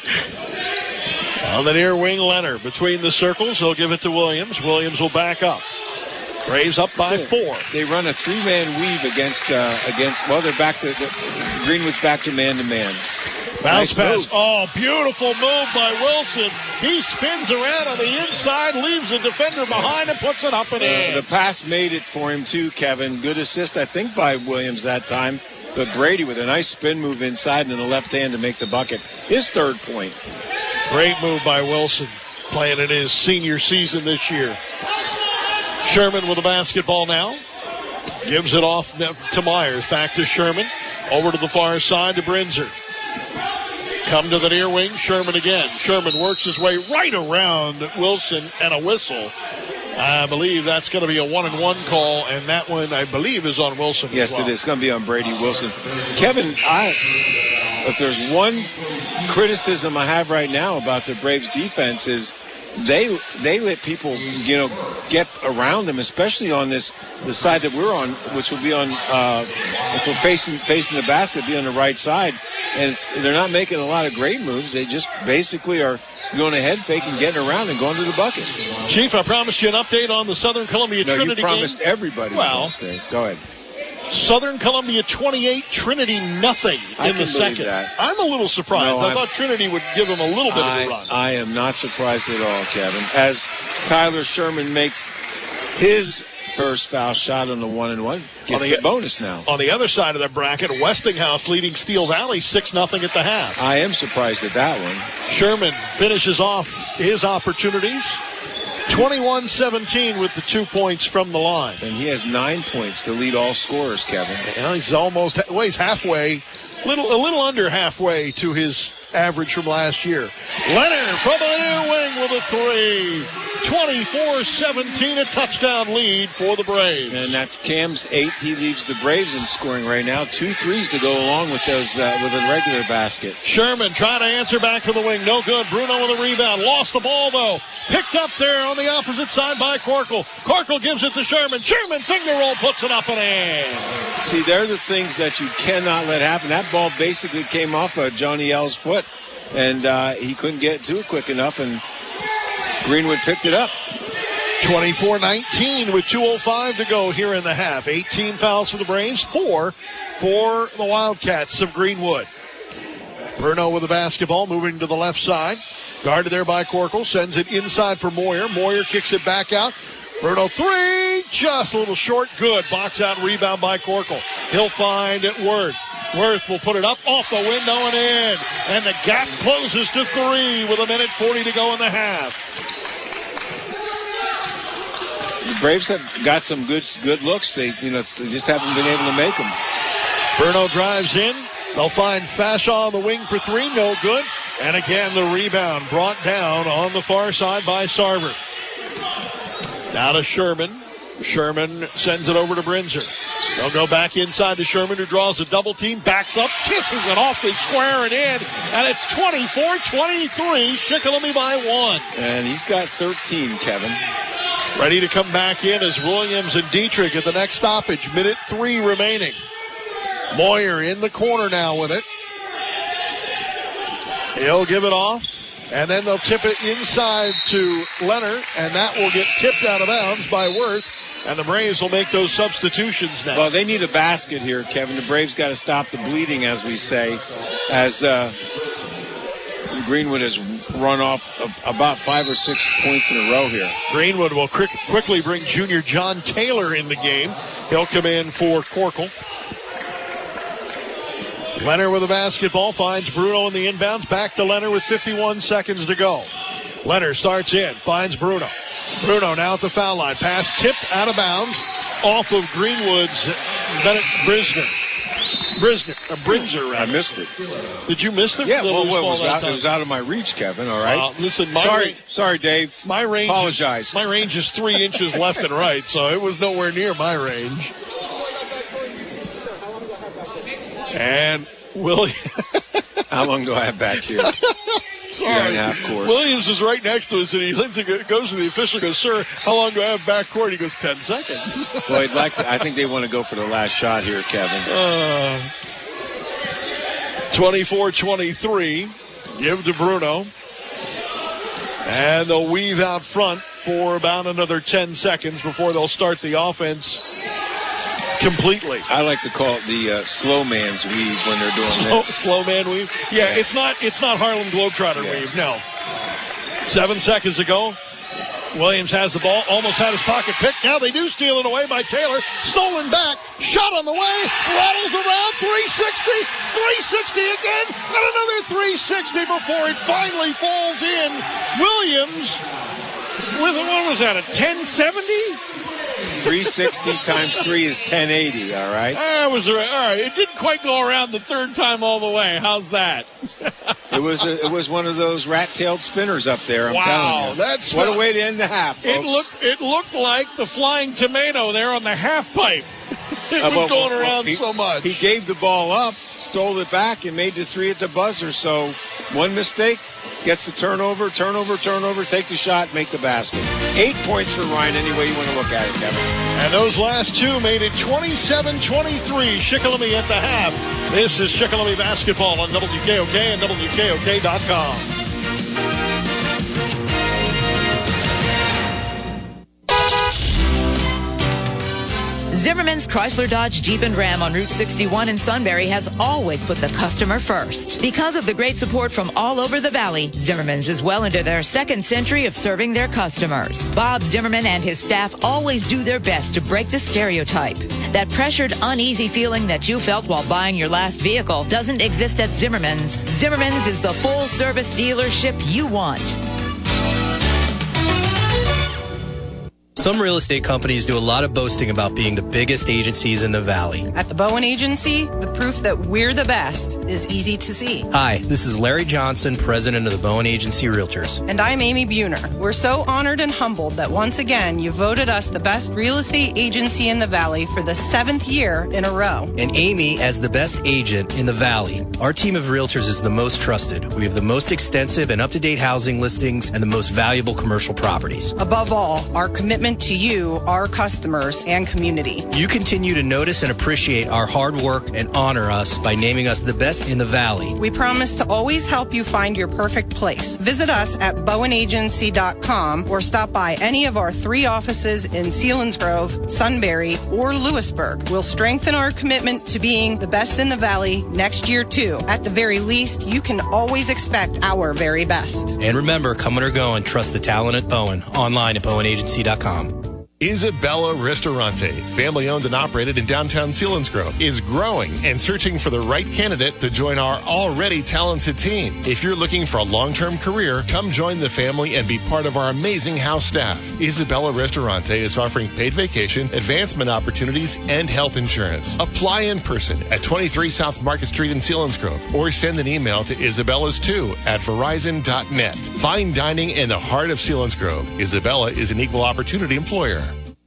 On the near wing, Leonard between the circles. He'll give it to Williams. Williams will back up. Braves up by four. They run a three-man weave against uh, against. Well, they're back to the, Greenwood's back to man-to-man. Bounce nice pass. Move. Oh, beautiful move by Wilson. He spins around on the inside, leaves the defender behind and puts it up and in. Uh, the pass made it for him, too, Kevin. Good assist, I think, by Williams that time. But Brady with a nice spin move inside and in the left hand to make the bucket. His third point. Great move by Wilson, playing in his senior season this year. Sherman with the basketball now. Gives it off to Myers. Back to Sherman. Over to the far side to Brinzer. Come to the near wing, Sherman again. Sherman works his way right around Wilson and a whistle. I believe that's going to be a one-and-one call, and that one, I believe, is on Wilson. Yes, as well. It is. It's going to be on Brady Wilson. Kevin, I, if there's one criticism I have right now about the Braves defense is they they let people, you know, get around them, especially on this the side that we're on, which will be on uh, if we're facing facing the basket, be on the right side. And it's, they're not making a lot of great moves. They just basically are going a head fake and getting around and going to the bucket. Chief, I promised you an update on the Southern Columbia no, Trinity you promised game. everybody. Well, okay, go ahead. Southern Columbia twenty-eight, Trinity nothing I in the second. That. I'm a little surprised. No, I I'm, thought Trinity would give them a little bit I, of a run. I am not surprised at all, Kevin. As Tyler Sherman makes his first foul shot on the one and one, gets the, a bonus now. On the other side of the bracket, Westinghouse leading Steel Valley six nothing at the half. I am surprised at that one. Sherman finishes off his opportunities. twenty-one seventeen with the two points from the line. And he has nine points to lead all scorers, Kevin. Yeah, he's almost, well, he's halfway, little, a little under halfway to his average from last year. Leonard from the near wing with a three. twenty-four seventeen, a touchdown lead for the Braves. And that's Cam's eighth. He leads the Braves in scoring right now. Two threes to go along with those uh, with a regular basket. Sherman trying to answer back to the wing. No good. Bruno with a rebound. Lost the ball, though. Picked up there on the opposite side by Corkle. Corkle gives it to Sherman. Sherman finger roll, puts it up and in. See, they're the things that you cannot let happen. That ball basically came off of Johnny L's foot, and uh, he couldn't get to it quick enough, and Greenwood picked it up. twenty-four nineteen with two oh five to go here in the half. eighteen fouls for the Braves, four for the Wildcats of Greenwood. Bruno with the basketball, moving to the left side. Guarded there by Corkle, sends it inside for Moyer. Moyer kicks it back out. Bruno three, just a little short, good. Box out rebound by Corkle. He'll find it Worth. Worth will put it up off the window and in. And the gap closes to three with a minute forty to go in the half. Braves have got some good good looks. They, you know, they just haven't been able to make them. Bruno drives in. They'll find Fashaw on the wing for three. No good. And again, the rebound brought down on the far side by Sarver. Now to Sherman. Sherman sends it over to Brinzer. They'll go back inside to Sherman, who draws a double team, backs up, kisses it off the square and in, and it's twenty-four twenty-three, Shikellamy by one. And he's got thirteen, Kevin. Ready to come back in as Williams and Dietrich at the next stoppage. Minute three remaining. Moyer in the corner now with it. He'll give it off, and then they'll tip it inside to Leonard, and that will get tipped out of bounds by Worth. And the Braves will make those substitutions now. Well, they need a basket here, Kevin. The Braves got to stop the bleeding, as we say, as uh, Greenwood has run off about five or six points in a row here. Greenwood will quick, quickly bring junior John Taylor in the game. He'll come in for Corkle. Leonard with the basketball finds Bruno in the inbounds. Back to Leonard with fifty-one seconds to go. Leonard starts in, finds Bruno. Bruno now at the foul line. Pass tipped out of bounds off of Greenwood's Bennett Brisner. Brisner, uh, Brinzer, rather. I missed it. Did you miss it? Yeah, well, well it, was out, it was out of my reach, Kevin, all right? Uh, listen, my sorry, range, sorry, Dave. My range Apologize. Is, my range is three inches left and right, so it was nowhere near my range. And Williams. How long do I have back here? Sorry. Two and a half court. Williams is right next to us, and he goes to the official and goes, sir, how long do I have back court? He goes, ten seconds. Well, I'd like to, I think they want to go for the last shot here, Kevin. Uh, twenty-four twenty-three. Give to Bruno. And they'll weave out front for about another ten seconds before they'll start the offense completely. I like to call it the uh, slow man's weave when they're doing slow, this. Slow man weave? Yeah, yeah, it's not it's not Harlem Globetrotter yes. weave, no. Seven seconds ago, Williams has the ball, almost had his pocket picked. Now they do steal it away by Taylor. Stolen back, shot on the way, rattles around, three sixty, three sixty again, and another three sixty before it finally falls in. Williams with, what was that, a ten seventy? three sixty times three is ten eighty, all right? That was all right. It didn't quite go around the third time all the way. How's that? It was a, it was one of those rat-tailed spinners up there, I'm wow, telling you. That's what a way to end the half, folks. It looked, it looked like the flying tomato there on the half pipe. It uh, was well, going well, around he, so much. He gave the ball up, stole it back, and made the three at the buzzer. So one mistake, gets the turnover, turnover, turnover, take the shot, make the basket. Eight points for Ryan, any way you want to look at it, Kevin. And those last two made it twenty-seven twenty-three. Shikellamy at the half. This is Shikellamy basketball on W K O K and W K O K dot com. Zimmerman's Chrysler Dodge Jeep and Ram on Route sixty-one in Sunbury has always put the customer first. Because of the great support from all over the valley, Zimmerman's is well into their second century of serving their customers. Bob Zimmerman and his staff always do their best to break the stereotype. That pressured, uneasy feeling that you felt while buying your last vehicle doesn't exist at Zimmerman's. Zimmerman's is the full-service dealership you want. Some real estate companies do a lot of boasting about being the biggest agencies in the valley. At the Bowen Agency, the proof that we're the best is easy to see. Hi, this is Larry Johnson, president of the Bowen Agency Realtors. And I'm Amy Buhner. We're so honored and humbled that once again you voted us the best real estate agency in the valley for the seventh year in a row. And Amy as the best agent in the valley. Our team of realtors is the most trusted. We have the most extensive and up-to-date housing listings and the most valuable commercial properties. Above all, our commitment to you, our customers, and community. You continue to notice and appreciate our hard work and honor us by naming us the best in the valley. We promise to always help you find your perfect place. Visit us at bowen agency dot com or stop by any of our three offices in Selinsgrove, Sunbury, or Lewisburg. We'll strengthen our commitment to being the best in the valley next year, too. At the very least, you can always expect our very best. And remember, coming or going, trust the talent at Bowen. Online at bowen agency dot com. Isabella Ristorante, family owned and operated in downtown Selinsgrove, is growing and searching for the right candidate to join our already talented team. If you're looking for a long-term career, come join the family and be part of our amazing house staff. Isabella Ristorante is offering paid vacation, advancement opportunities, and health insurance. Apply in person at twenty-three South Market Street in Selinsgrove or send an email to isabella's two at verizon dot net. Fine dining in the heart of Selinsgrove. Isabella is an equal opportunity employer.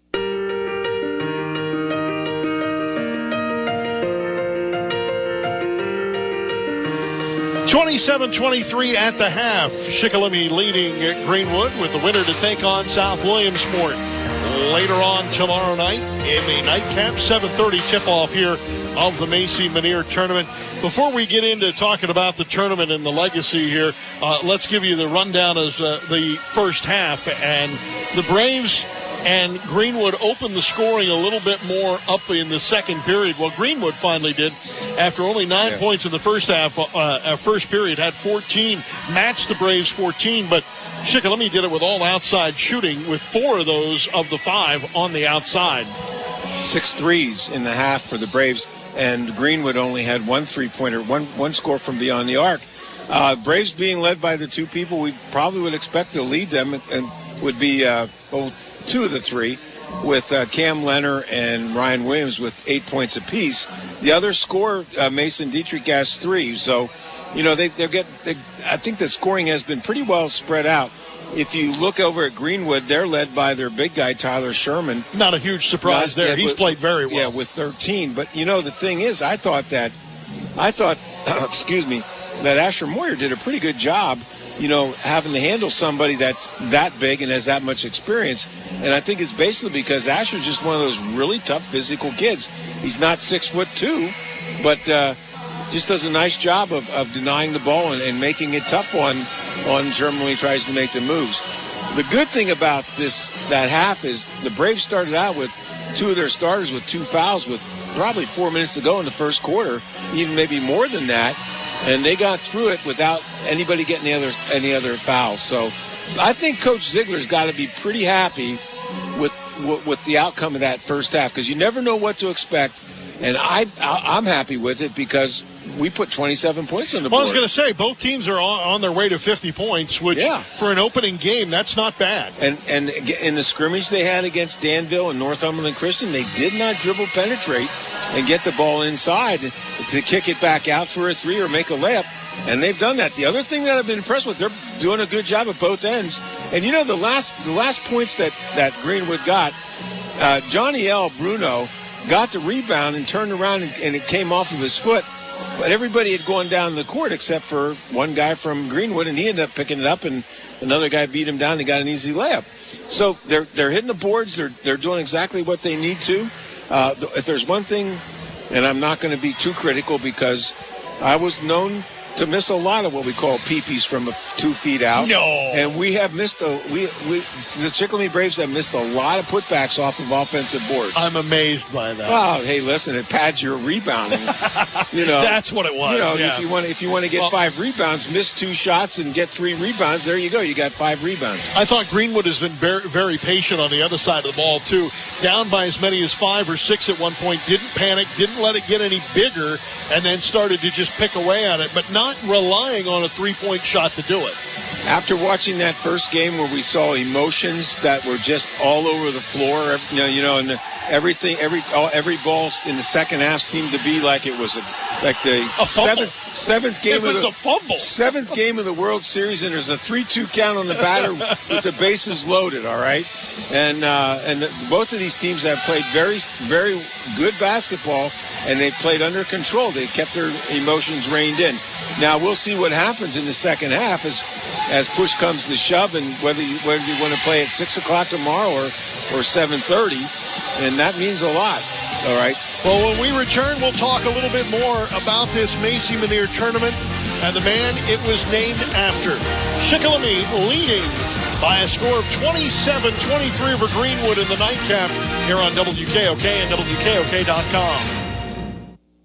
twenty-seven twenty-three at the half. Shikellamy leading Greenwood with the winner to take on South Williamsport. Later on tomorrow night in the nightcap, seven thirty tip-off here of the Macy Muneer Tournament. Before we get into talking about the tournament and the legacy here, uh, let's give you the rundown of uh, the first half. And the Braves and Greenwood opened the scoring a little bit more up in the second period. Well, Greenwood finally did. After only nine yeah. points in the first half, uh, uh, first period, had fourteen, matched the Braves fourteen, but Shikellamy did it with all outside shooting, with four of those of the five on the outside. Six threes in the half for the Braves, and Greenwood only had one three-pointer, one one score from beyond the arc. Uh, Braves being led by the two people we probably would expect to lead them, and would be uh, well, two of the three, with uh, Cam Leonard and Ryan Williams with eight points apiece. The other score, uh, Mason Dietrich, has three. So, you know, they they get. They, I think the scoring has been pretty well spread out. If you look over at Greenwood, they're led by their big guy, Tyler Sherman. Not a huge surprise Not, there. Yeah, He's with, played very well. Yeah, with thirteen. But, you know, the thing is, I thought that, I thought, excuse me, that Asher Moyer did a pretty good job, you know, having to handle somebody that's that big and has that much experience. And I think it's basically because Asher's just one of those really tough physical kids. He's not six foot two, but uh, just does a nice job of, of denying the ball and, and making it tough on, on Sherman when he tries to make the moves. The good thing about this, that half, is the Braves started out with two of their starters with two fouls with probably four minutes to go in the first quarter, even maybe more than that. And they got through it without anybody getting any other any other fouls. So I think Coach Ziegler's got to be pretty happy with with the outcome of that first half, because you never know what to expect. And I I'm happy with it because we put twenty-seven points on the board. Well, I was going to say, both teams are on, on their way to fifty points, which yeah. for an opening game, that's not bad. And and in the scrimmage they had against Danville and Northumberland Christian, they did not dribble penetrate and get the ball inside to kick it back out for a three or make a layup. And they've done that. The other thing that I've been impressed with, they're doing a good job at both ends. And, you know, the last the last points that, that Greenwood got, uh, Johnny L. Bruno got the rebound and turned around and, and it came off of his foot. But everybody had gone down the court except for one guy from Greenwood, and he ended up picking it up, and another guy beat him down and got an easy layup. So they're they're hitting the boards. They're they're doing exactly what they need to. Uh, if there's one thing, and I'm not going to be too critical because I was known to miss a lot of what we call peepees from two feet out. No. And we have missed a we we the Shikellamy Braves have missed a lot of putbacks off of offensive boards. I'm amazed by that. Oh, hey, listen, it pads your rebounding. You know, that's what it was. You know, yeah. if you want if you want to get well, five rebounds, miss two shots and get three rebounds, there you go. You got five rebounds. I thought Greenwood has been very, very patient on the other side of the ball too. Down by as many as five or six at one point, didn't panic, didn't let it get any bigger, and then started to just pick away at it, but not relying on a three-point shot to do it. After watching that first game where we saw emotions that were just all over the floor, you know, you know, and everything, every all, every ball in the second half seemed to be like it was a, like the a seventh seventh game it was of the a fumble. seventh game of the World Series, and there's a three two count on the batter with the bases loaded. All right, and uh, and the, both of these teams have played very very good basketball, and they played under control. They kept their emotions reined in. Now we'll see what happens in the second half as as push comes to shove, and whether you whether you want to play at six o'clock tomorrow or or seven thirty, and that means a lot. All right. Well, when we return, we'll talk a little bit more about this Macy Muneer tournament and the man it was named after. Shikellamy leading by a score of twenty-seven twenty-three over Greenwood in the nightcap here on W K O K and W K O K dot com.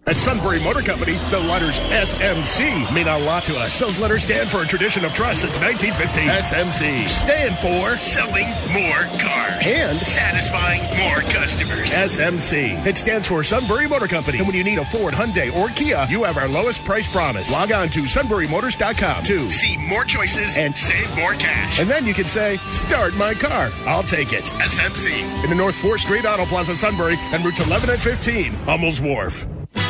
At Sunbury Motor Company, the letters S M C mean a lot to us. Those letters stand for a tradition of trust since nineteen fifteen. S M C stand for selling more cars and satisfying more customers. S M C. It stands for Sunbury Motor Company. And when you need a Ford, Hyundai, or Kia, you have our lowest price promise. Log on to sunbury motors dot com to see more choices and save more cash. And then you can say, start my car. I'll take it. S M C. In the North fourth Street Auto Plaza, Sunbury, and routes eleven and fifteen, Hummel's Wharf.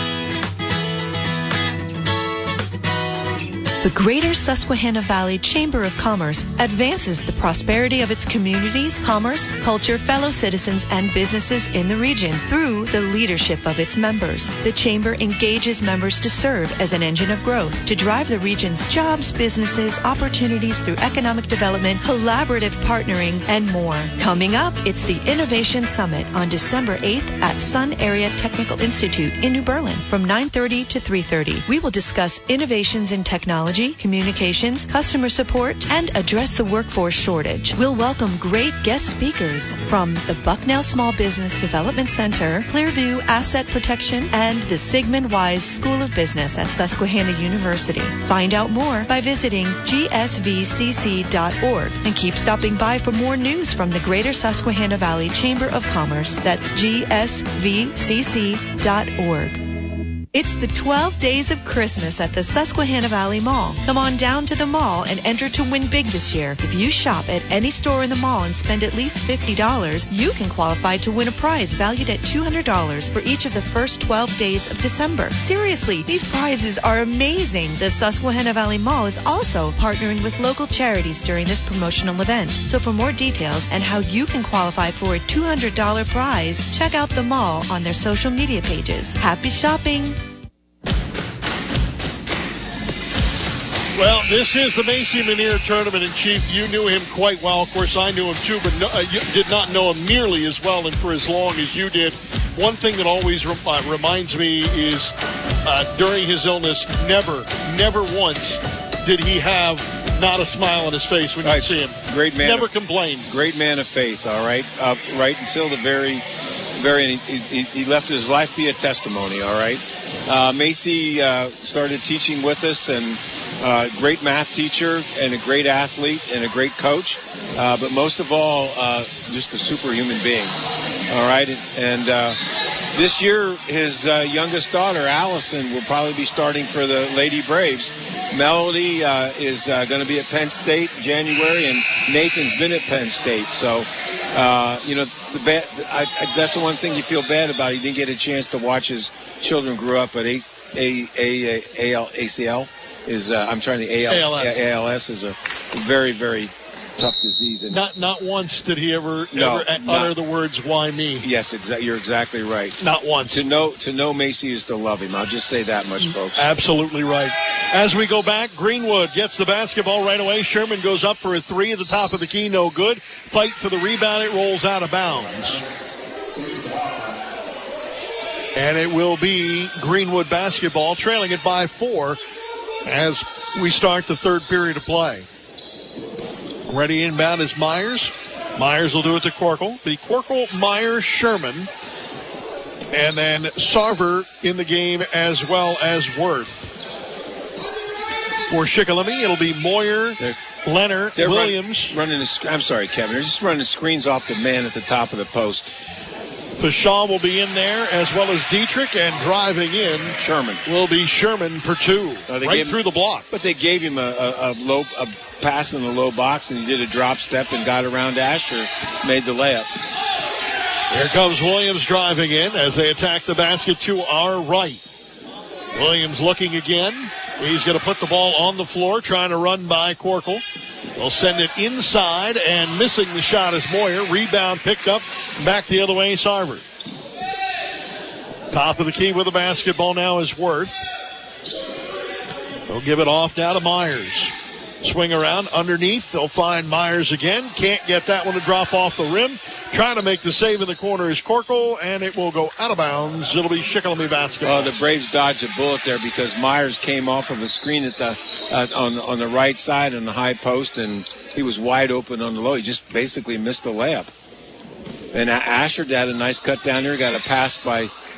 The Greater Susquehanna Valley Chamber of Commerce advances the prosperity of its communities, commerce, culture, fellow citizens, and businesses in the region through the leadership of its members. The Chamber engages members to serve as an engine of growth, to drive the region's jobs, businesses, opportunities through economic development, collaborative partnering, and more. Coming up, it's the Innovation Summit on December eighth at Sun Area Technical Institute in New Berlin from nine thirty to three thirty. We will discuss innovations in technology, communications, customer support, and address the workforce shortage. We'll welcome great guest speakers from the Bucknell Small Business Development Center, Clearview Asset Protection, and the Sigmund Wise School of Business at Susquehanna University. Find out more by visiting G S V C C dot org and keep stopping by for more news from the Greater Susquehanna Valley Chamber of Commerce. That's G S V C C dot org. It's the twelve Days of Christmas at the Susquehanna Valley Mall. Come on down to the mall and enter to win big this year. If you shop at any store in the mall and spend at least fifty dollars, you can qualify to win a prize valued at two hundred dollars for each of the first twelve days of December. Seriously, these prizes are amazing. The Susquehanna Valley Mall is also partnering with local charities during this promotional event. So for more details and how you can qualify for a two hundred dollars prize, check out the mall on their social media pages. Happy shopping! Well, this is the Macy Minier Tournament, and Chief, you knew him quite well. Of course, I knew him too, but no, uh, you did not know him nearly as well and for as long as you did. One thing that always re- uh, reminds me is uh, during his illness, never, never once did he have not a smile on his face when you right. see him. Great man. Never of, complained. Great man of faith, all right? Uh, right until the very, very end. He, he, he left his life be a testimony, all right? Uh, Macy uh, started teaching with us, and Uh, great math teacher and a great athlete and a great coach, uh, but most of all, uh, just a superhuman being. All right, and, and uh, this year, his uh, youngest daughter, Allison, will probably be starting for the Lady Braves. Melody uh, is uh, going to be at Penn State in January, and Nathan's been at Penn State. So, uh, you know, the bad, I, I, that's the one thing you feel bad about. He didn't get a chance to watch his children grow up at A A A A L A C L. Is uh, I'm trying to A L S. A L S is a very, very tough disease. And not not once did he ever, no, ever not, utter the words, why me? Yes, exa- you're exactly right. Not once. To know to know Macy is to love him. I'll just say that much, folks. Absolutely right. As we go back, Greenwood gets the basketball right away. Sherman goes up for a three at the top of the key. No good. Fight for the rebound. It rolls out of bounds. And it will be Greenwood basketball, trailing it by four as we start the third period of play. Ready inbound is Myers. Myers will do it to Corkle. The Corkle, Myers, Sherman. And then Sarver in the game as well as Worth. For Shikellamy, it'll be Moyer, Leonard, They're Williams. Run, running the, I'm sorry, Kevin. They're just running the screens off the man at the top of the post. Fashaw will be in there, as well as Dietrich, and driving in Sherman will be Sherman for two, uh, they right gave through him, the block. But they gave him a, a, a low a pass in the low box, and he did a drop step and got around Asher, made the layup. Here comes Williams driving in as they attack the basket to our right. Williams looking again. He's going to put the ball on the floor, trying to run by Corkle. They'll send it inside, and missing the shot is Moyer. Rebound picked up, back the other way, Sarver. Top of the key with the basketball now is Worth. They'll give it off now to Myers. Swing around underneath. They'll find Myers again. Can't get that one to drop off the rim. Trying to make the save in the corner is Corkle, and it will go out of bounds. It'll be Shikellamy basketball. Oh, the Braves dodged a bullet there because Myers came off of a screen at the uh, on on the right side on the high post, and he was wide open on the low. He just basically missed the layup. And Asher had a nice cut down there. Got a pass by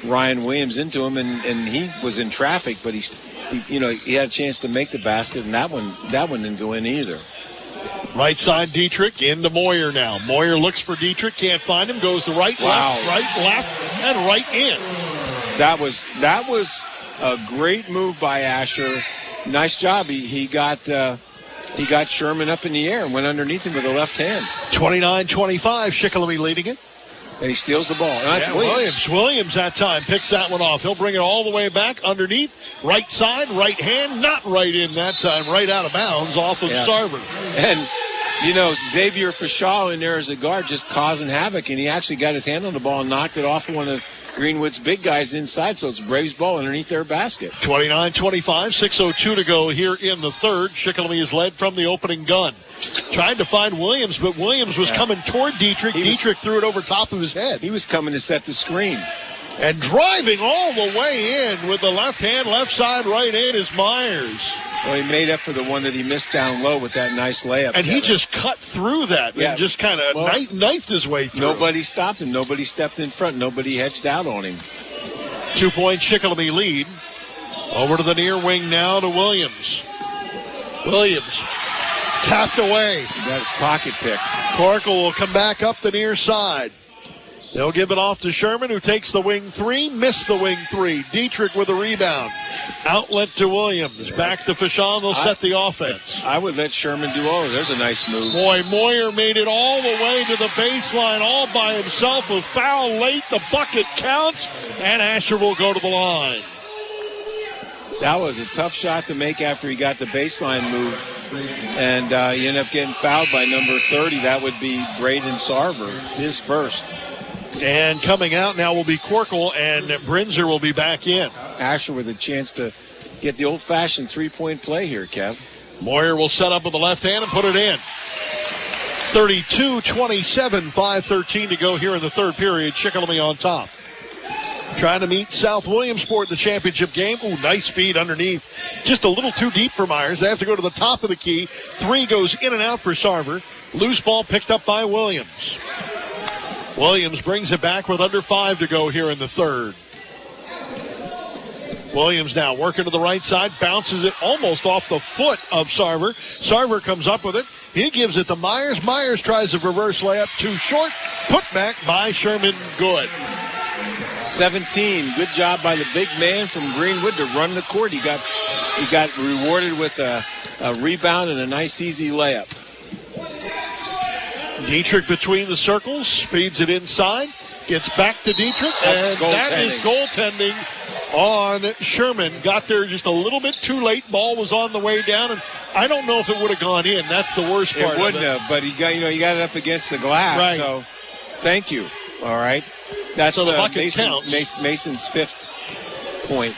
Ryan Williams into him, and, and he was in traffic, but he's, he, you know, he had a chance to make the basket, and that one, that one didn't go in either. Right side, Dietrich into Moyer now. Moyer looks for Dietrich, can't find him, goes the right, wow. left, right, left, and right in. That was that was a great move by Asher. Nice job. He he got uh, he got Sherman up in the air and went underneath him with the left hand. twenty-nine twenty-five, Shikellamy leading it. And he steals the ball. That's yeah, Williams. Williams. Williams that time picks that one off. He'll bring it all the way back underneath. Right side, right hand, not right in that time. Right out of bounds off of yeah. Sarver. And, you know, Xavier Fashaw in there as a guard just causing havoc. And he actually got his hand on the ball and knocked it off of one of Greenwood's big guys inside. So it's Braves ball underneath their basket. twenty-nine twenty-five, six oh two to go here in the third. Shikellamy is led from the opening gun. Tried to find Williams, but Williams was yeah. coming toward Dietrich. He Dietrich was, threw it over top of his head. He was coming to set the screen. And driving all the way in with the left hand, left side, right in is Myers. Well, he made up for the one that he missed down low with that nice layup. And Kevin. he just cut through that yeah. and just kind of well, knife, knifed his way through. Nobody stopped him. Nobody stepped in front. Nobody hedged out on him. Two-point Shikellamy lead. Over to the near wing now to Williams. Williams. Tapped away. He got his pocket picked. Corkle will come back up the near side. They'll give it off to Sherman, who takes the wing three, missed the wing three. Dietrich with a rebound. Outlet to Williams. Back to Fashaw. They'll set the offense. I would let Sherman do all. There's a nice move. Boy, Moyer made it all the way to the baseline all by himself. A foul late. The bucket counts, and Asher will go to the line. That was a tough shot to make after he got the baseline move. And uh, he ended up getting fouled by number thirty. That would be Braden Sarver, his first. And coming out now will be Corkle, and Brinzer will be back in. Asher with a chance to get the old-fashioned three-point play here, Kev. Moyer will set up with the left hand and put it in. thirty-two twenty-seven, five thirteen to go here in the third period. Shikellamy on top. Trying to meet South Williamsport in the championship game. Ooh, nice feed underneath. Just a little too deep for Myers. They have to go to the top of the key. Three goes in and out for Sarver. Loose ball picked up by Williams. Williams brings it back with under five to go here in the third. Williams now working to the right side. Bounces it almost off the foot of Sarver. Sarver comes up with it. He gives it to Myers. Myers tries a reverse layup. Too short. Put back by Sherman. Good. seventeen. Good job by the big man from Greenwood to run the court. He got he got rewarded with a, a rebound and a nice easy layup. Dietrich between the circles, feeds it inside, gets back to Dietrich, That's and that is goaltending on Sherman. Got there just a little bit too late. Ball was on the way down, and I don't know if it would have gone in. That's the worst part. It wouldn't have, but he got you know he got it up against the glass. Right. So, thank you. All right. That's so the uh, bucket Mason, counts. Mason, Mason's fifth point.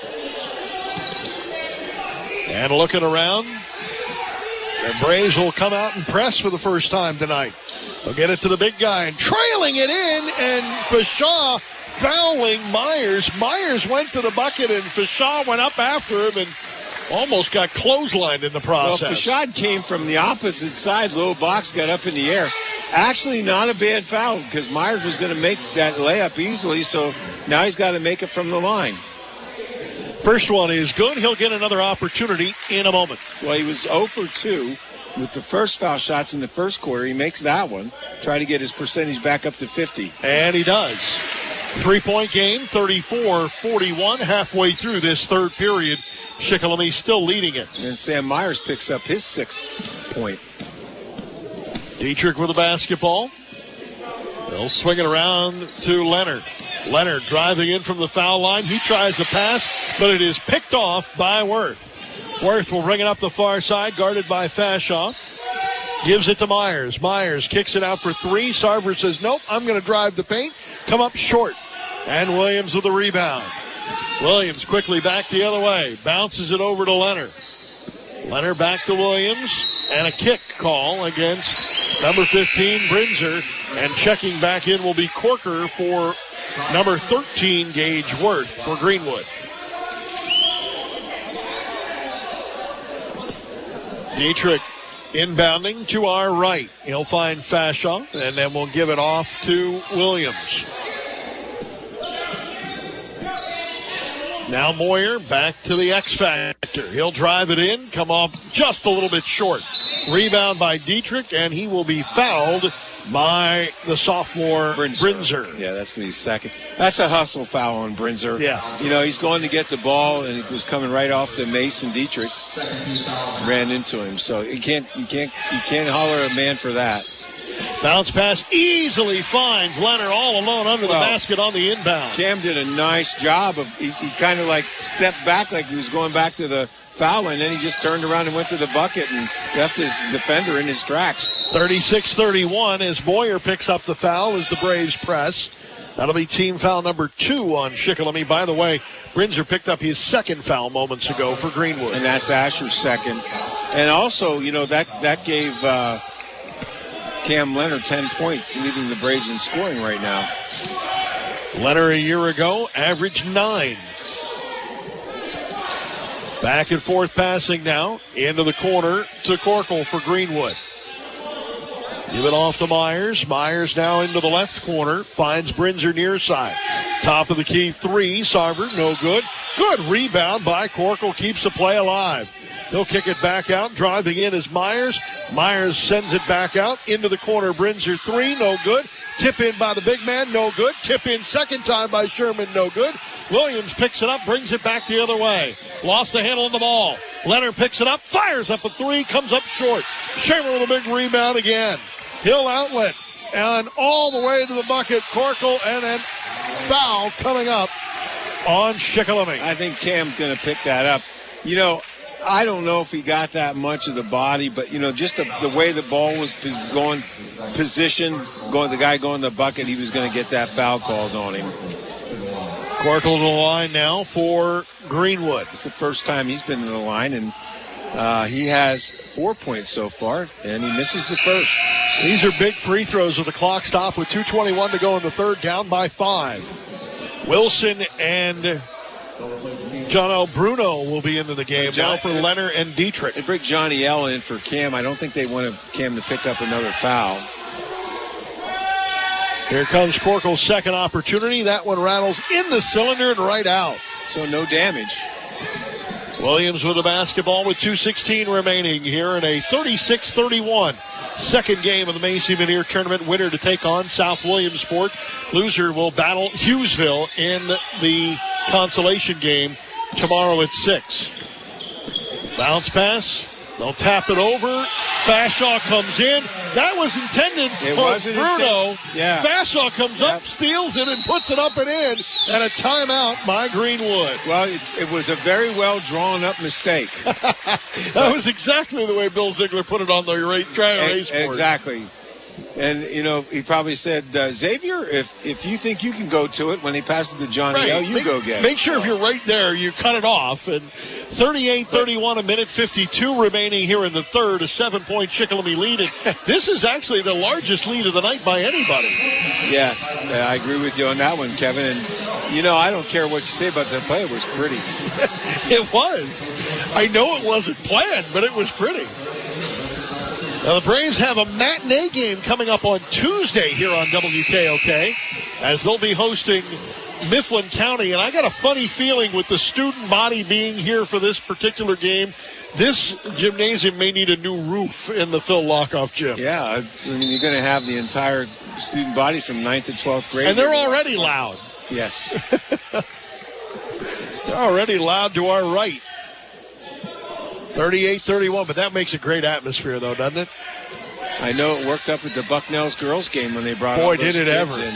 And looking around, the Braves will come out and press for the first time tonight. They'll get it to the big guy and trailing it in, and Fashaw fouling Myers. Myers went to the bucket, and Fashaw went up after him and almost got clotheslined in the process. Well, Fashaw came from the opposite side. Low box got up in the air. Actually, not a bad foul because Myers was going to make that layup easily, so now he's got to make it from the line. First one is good. He'll get another opportunity in a moment. Well, he was zero for two with the first foul shots in the first quarter. He makes that one. Try to get his percentage back up to fifty. And he does. Three-point game, thirty-four forty-one, halfway through this third period. Shikellamy still leading it. And Sam Myers picks up his sixth point. Dietrich with the basketball. They'll swing it around to Leonard. Leonard driving in from the foul line. He tries a pass, but it is picked off by Worth. Worth will bring it up the far side, guarded by Fashaw. Gives it to Myers. Myers kicks it out for three. Sarver says, nope, I'm going to drive the paint. Come up short. And Williams with the rebound. Williams quickly back the other way. Bounces it over to Leonard. Leonard back to Williams. And a kick call against number fifteen, Brinzer. And checking back in will be Corker for number thirteen, Gage Worth for Greenwood. Dietrich inbounding to our right. He'll find Fashaw, and then we'll give it off to Williams. Now Moyer back to the X Factor. He'll drive it in, come off just a little bit short. Rebound by Dietrich, and he will be fouled by the sophomore Brinzer. Brinzer. Yeah, that's going to be second. That's a hustle foul on Brinzer. Yeah. You know, he's going to get the ball, and it was coming right off to Mason Dietrich. Ran into him. So you can't, you can't, you can't holler at a man for that. Bounce pass easily finds Leonard all alone under well, the basket on the inbound. Cam did a nice job of, he, he kind of like stepped back like he was going back to the foul, and then he just turned around and went to the bucket and left his defender in his tracks. thirty-six thirty-one as Boyer picks up the foul as the Braves press. That'll be team foul number two on Shikellamy. By the way, Brinzer picked up his second foul moments ago for Greenwood. And that's Asher's second. And also, you know, that, that gave uh, Cam Leonard ten points, leading the Braves in scoring right now. Leonard a year ago averaged nine. Back and forth passing now. Into the corner to Corkle for Greenwood. Give it off to Myers. Myers now into the left corner. Finds Brinzer near side. Top of the key three. Sarver, no good. Good rebound by Corkle. Keeps the play alive. He'll kick it back out. Driving in is Myers. Myers sends it back out. Into the corner. Brinzer three. No good. Tip in by the big man. No good. Tip in second time by Sherman. No good. Williams picks it up. Brings it back the other way. Lost the handle on the ball. Leonard picks it up. Fires up a three. Comes up short. Sherman with a big rebound again. Hill outlet. And all the way to the bucket. Corkle and then foul coming up on Shikellamy. I think Cam's going to pick that up. You know, I don't know if he got that much of the body, but, you know, just the, the way the ball was going, position, going, the guy going to the bucket, he was going to get that foul called on him. Corkle to the line now for Greenwood. It's the first time he's been to the line, and uh, he has four points so far, and he misses the first. These are big free throws with the clock stop with two twenty-one to go in the third, down by five. Wilson and John L. Bruno will be into the game John, now for Leonard and Dietrich. They bring Johnny L. in for Cam. I don't think they want Cam to pick up another foul. Here comes Corkle's second opportunity. That one rattles in the cylinder and right out. So no damage. Williams with the basketball with two sixteen remaining here in a thirty-six thirty-one. Second game of the Macy Veneer Tournament. Winner to take on South Williamsport. Loser will battle Hughesville in the consolation game tomorrow at six. Bounce pass. They'll tap it over. Fashaw comes in. That was intended it for Bruno. Intent- yeah. Fashaw comes yep. up, steals it, and puts it up and in. And a timeout by Greenwood. Well, it, it was a very well drawn up mistake. That was exactly the way Bill Ziegler put it on the race, race board. Exactly. And, you know, he probably said, uh, Xavier, if if you think you can go to it when he passes to Johnny right. L, you make, go get make it. Make sure if you're right there, you cut it off. And thirty-eight thirty-one, a minute fifty-two remaining here in the third, a seven-point Shikellamy lead. And this is actually the largest lead of the night by anybody. Yes, I agree with you on that one, Kevin. And, you know, I don't care what you say about that play. It was pretty. It was. I know it wasn't planned, but it was pretty. Now, the Braves have a matinee game coming up on Tuesday here on W K O K as they'll be hosting Mifflin County. And I got a funny feeling with the student body being here for this particular game, this gymnasium may need a new roof in the Phil Lockoff gym. Yeah, I mean, you're going to have the entire student body from ninth to twelfth grade. And they're already loud. Yes. They're already loud to our right. thirty-eight thirty-one, but that makes a great atmosphere, though, doesn't it? I know it worked up at the Bucknell's girls game when they brought Boy, all those did it kids ever. in.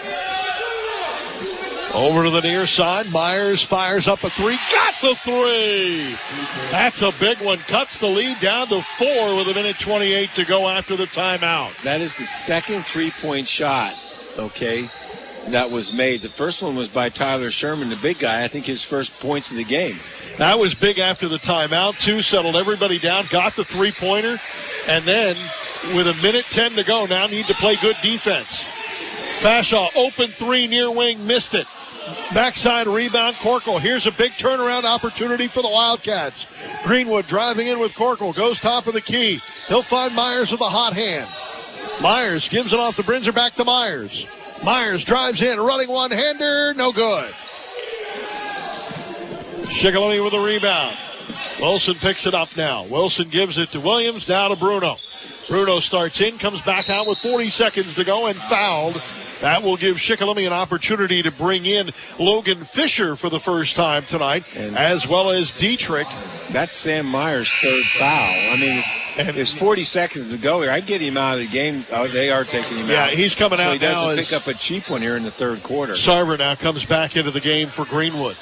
Over to the near side. Myers fires up a three. Got the three! That's a big one. Cuts the lead down to four with a minute twenty-eight to go after the timeout. That is the second three-point shot, okay, that was made. The first one was by Tyler Sherman, the big guy. I think his first points of the game. That was big after the timeout. Two settled everybody down, got the three-pointer, and then with a minute ten to go, now need to play good defense. Fashaw, open three, near wing, missed it. Backside rebound, Corkle. Here's a big turnaround opportunity for the Wildcats. Greenwood driving in with Corkle, goes top of the key. He'll find Myers with a hot hand. Myers gives it off to Brinzer, back to Myers. Myers drives in, running one-hander, no good. Shikellamy with a rebound. Wilson picks it up now. Wilson gives it to Williams, now to Bruno. Bruno starts in, comes back out with forty seconds to go and fouled. That will give Shikellamy an opportunity to bring in Logan Fisher for the first time tonight, and as well as Dietrich. That's Sam Myers' third foul. I mean, and there's forty seconds to go here. I'd get him out of the game. Oh, they are taking him yeah, out. Yeah, he's coming so out he doesn't now. pick up a cheap one here in the third quarter. Sarver now comes back into the game for Greenwood.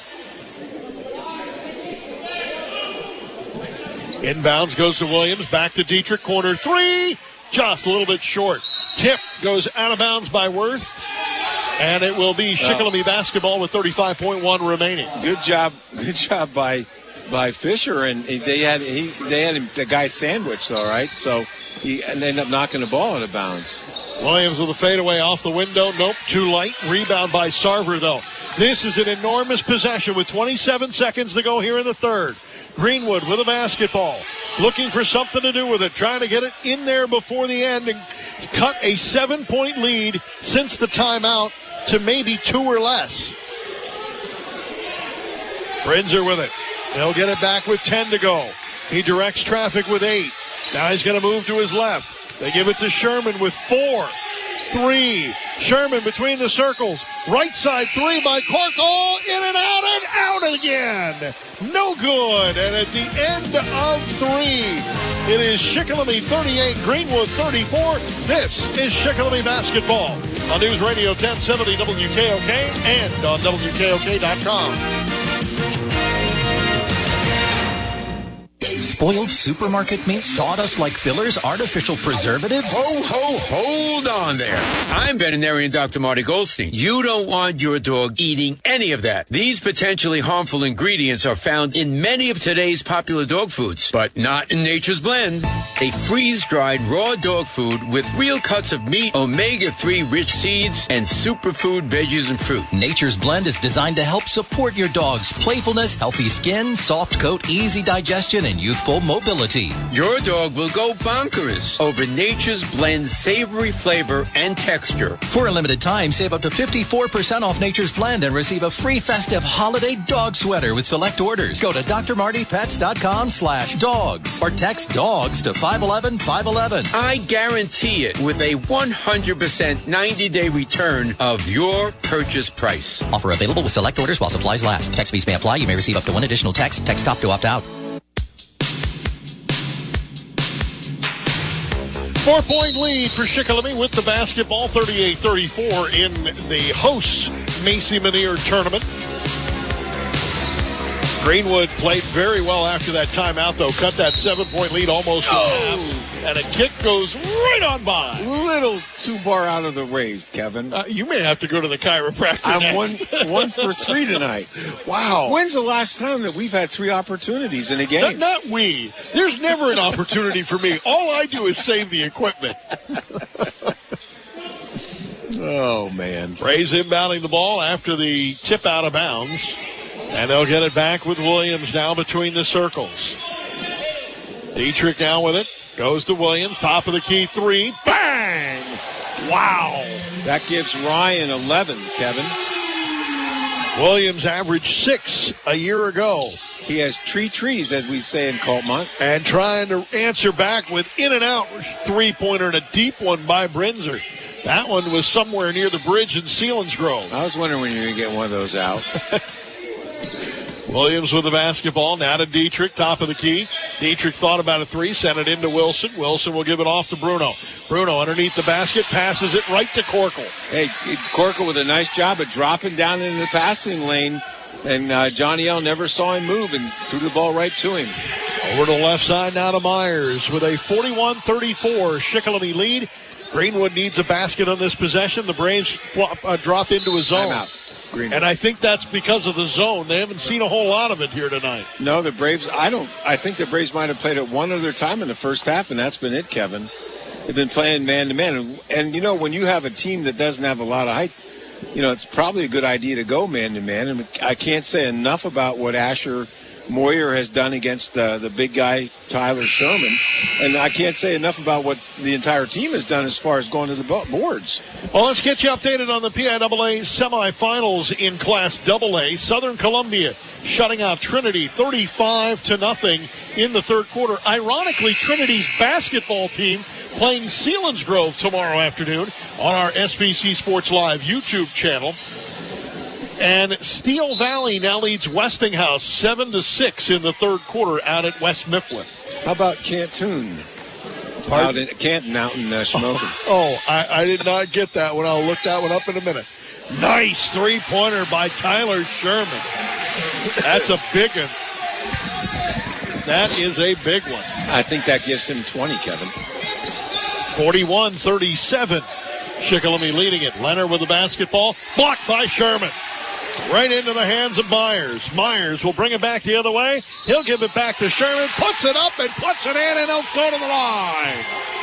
Inbounds goes to Williams, back to Dietrich, corner three, just a little bit short. Tip goes out of bounds by Worth, and it will be Shikellamy oh. basketball with thirty-five point one remaining. Good job, good job by by Fisher, and they had he they had him, the guy sandwiched, all right, so he and they ended up knocking the ball out of bounds. Williams with a fadeaway off the window, nope, too light. Rebound by Sarver, though. This is an enormous possession with twenty-seven seconds to go here in the third. Greenwood with a basketball, looking for something to do with it, trying to get it in there before the end and cut a seven-point lead since the timeout to maybe two or less. Brinzer with it. They'll get it back with ten to go. He directs traffic with eight. Now he's going to move to his left. They give it to Sherman with four. Three. Sherman between the circles. Right side three by Corkle. In and out and out again. No good. And at the end of three, it is Shikellamy thirty-eight, Greenwood thirty-four. This is Shikellamy basketball on News Radio ten seventy W K O K and on W K O K dot com. Spoiled supermarket meat, sawdust like fillers, artificial preservatives? Ho, ho, hold on there. I'm veterinarian Doctor Marty Goldstein. You don't want your dog eating any of that. These potentially harmful ingredients are found in many of today's popular dog foods, but not in Nature's Blend. A freeze-dried raw dog food with real cuts of meat, omega three rich seeds, and superfood veggies and fruit. Nature's Blend is designed to help support your dog's playfulness, healthy skin, soft coat, easy digestion, and youthful mobility. Your dog will go bonkers over Nature's Blend savory flavor and texture. For a limited time, save up to fifty-four percent off Nature's Blend and receive a free festive holiday dog sweater with select orders. Go to D R Marty Pets dot com slash dogs or text dogs to five one one, five one one. I guarantee it with a one hundred percent ninety-day return of your purchase price. Offer available with select orders while supplies last. Text fees may apply. You may receive up to one additional text. Text stop to opt out. Four-point lead for Shikellamy with the basketball, thirty-eight thirty-four in the hosts Macy Manier tournament. Greenwood played very well after that timeout, though. Cut that seven-point lead almost in half, and a kick goes right on by. Little too far out of the way, Kevin. Uh, you may have to go to the chiropractor I'm next. one, one for three tonight. Wow. When's the last time that we've had three opportunities in a game? Not, not we. There's never an opportunity for me. All I do is save the equipment. Oh, man. Ray's inbounding the ball after the tip out of bounds. And they'll get it back with Williams now between the circles. Dietrich now with it. Goes to Williams. Top of the key three. Bang! Wow. That gives Ryan eleven, Kevin. Williams averaged six a year ago. He has tree trees, as we say in Coltmont. And trying to answer back with in and out three-pointer and a deep one by Brinzer. That one was somewhere near the bridge in Selinsgrove. I was wondering when you were going to get one of those out. Williams with the basketball, now to Dietrich, top of the key. Dietrich thought about a three, sent it into Wilson. Wilson will give it off to Bruno. Bruno underneath the basket, passes it right to Corkle. Hey, Corkle with a nice job of dropping down into the passing lane, and uh, Johnny L never saw him move and threw the ball right to him. Over to the left side now to Myers with a forty-one thirty-four Shikellamy lead. Greenwood needs a basket on this possession. The Braves flop, uh, drop into a zone. Timeout. Greenwood. And I think that's because of the zone. They haven't seen a whole lot of it here tonight. No, the Braves, I don't, I think the Braves might have played it one other time in the first half, and that's been it, Kevin. They've been playing man-to-man. And, and, you know, when you have a team that doesn't have a lot of height, you know, it's probably a good idea to go man-to-man. And I can't say enough about what Asher Moyer has done against uh, the big guy, Tyler Sherman. And I can't say enough about what the entire team has done as far as going to the boards. Well, let's get you updated on the P I A A semifinals in Class double A. Southern Columbia shutting out Trinity thirty-five to nothing in the third quarter. Ironically, Trinity's basketball team playing Selinsgrove tomorrow afternoon on our S B C Sports Live YouTube channel. And Steel Valley now leads Westinghouse seven to six in the third quarter out at West Mifflin. How about Canton? Out in Canton out in uh, Shamokin. Oh, I, I did not get that one. I'll look that one up in a minute. Nice three-pointer by Tyler Sherman. That's a big one. That is a big one. I think that gives him twenty, Kevin. forty-one thirty-seven. Shikellamy leading it. Leonard with the basketball. Blocked by Sherman. Right into the hands of Myers. Myers will bring it back the other way. He'll give it back to Sherman. Puts it up and puts it in, and he'll go to the line.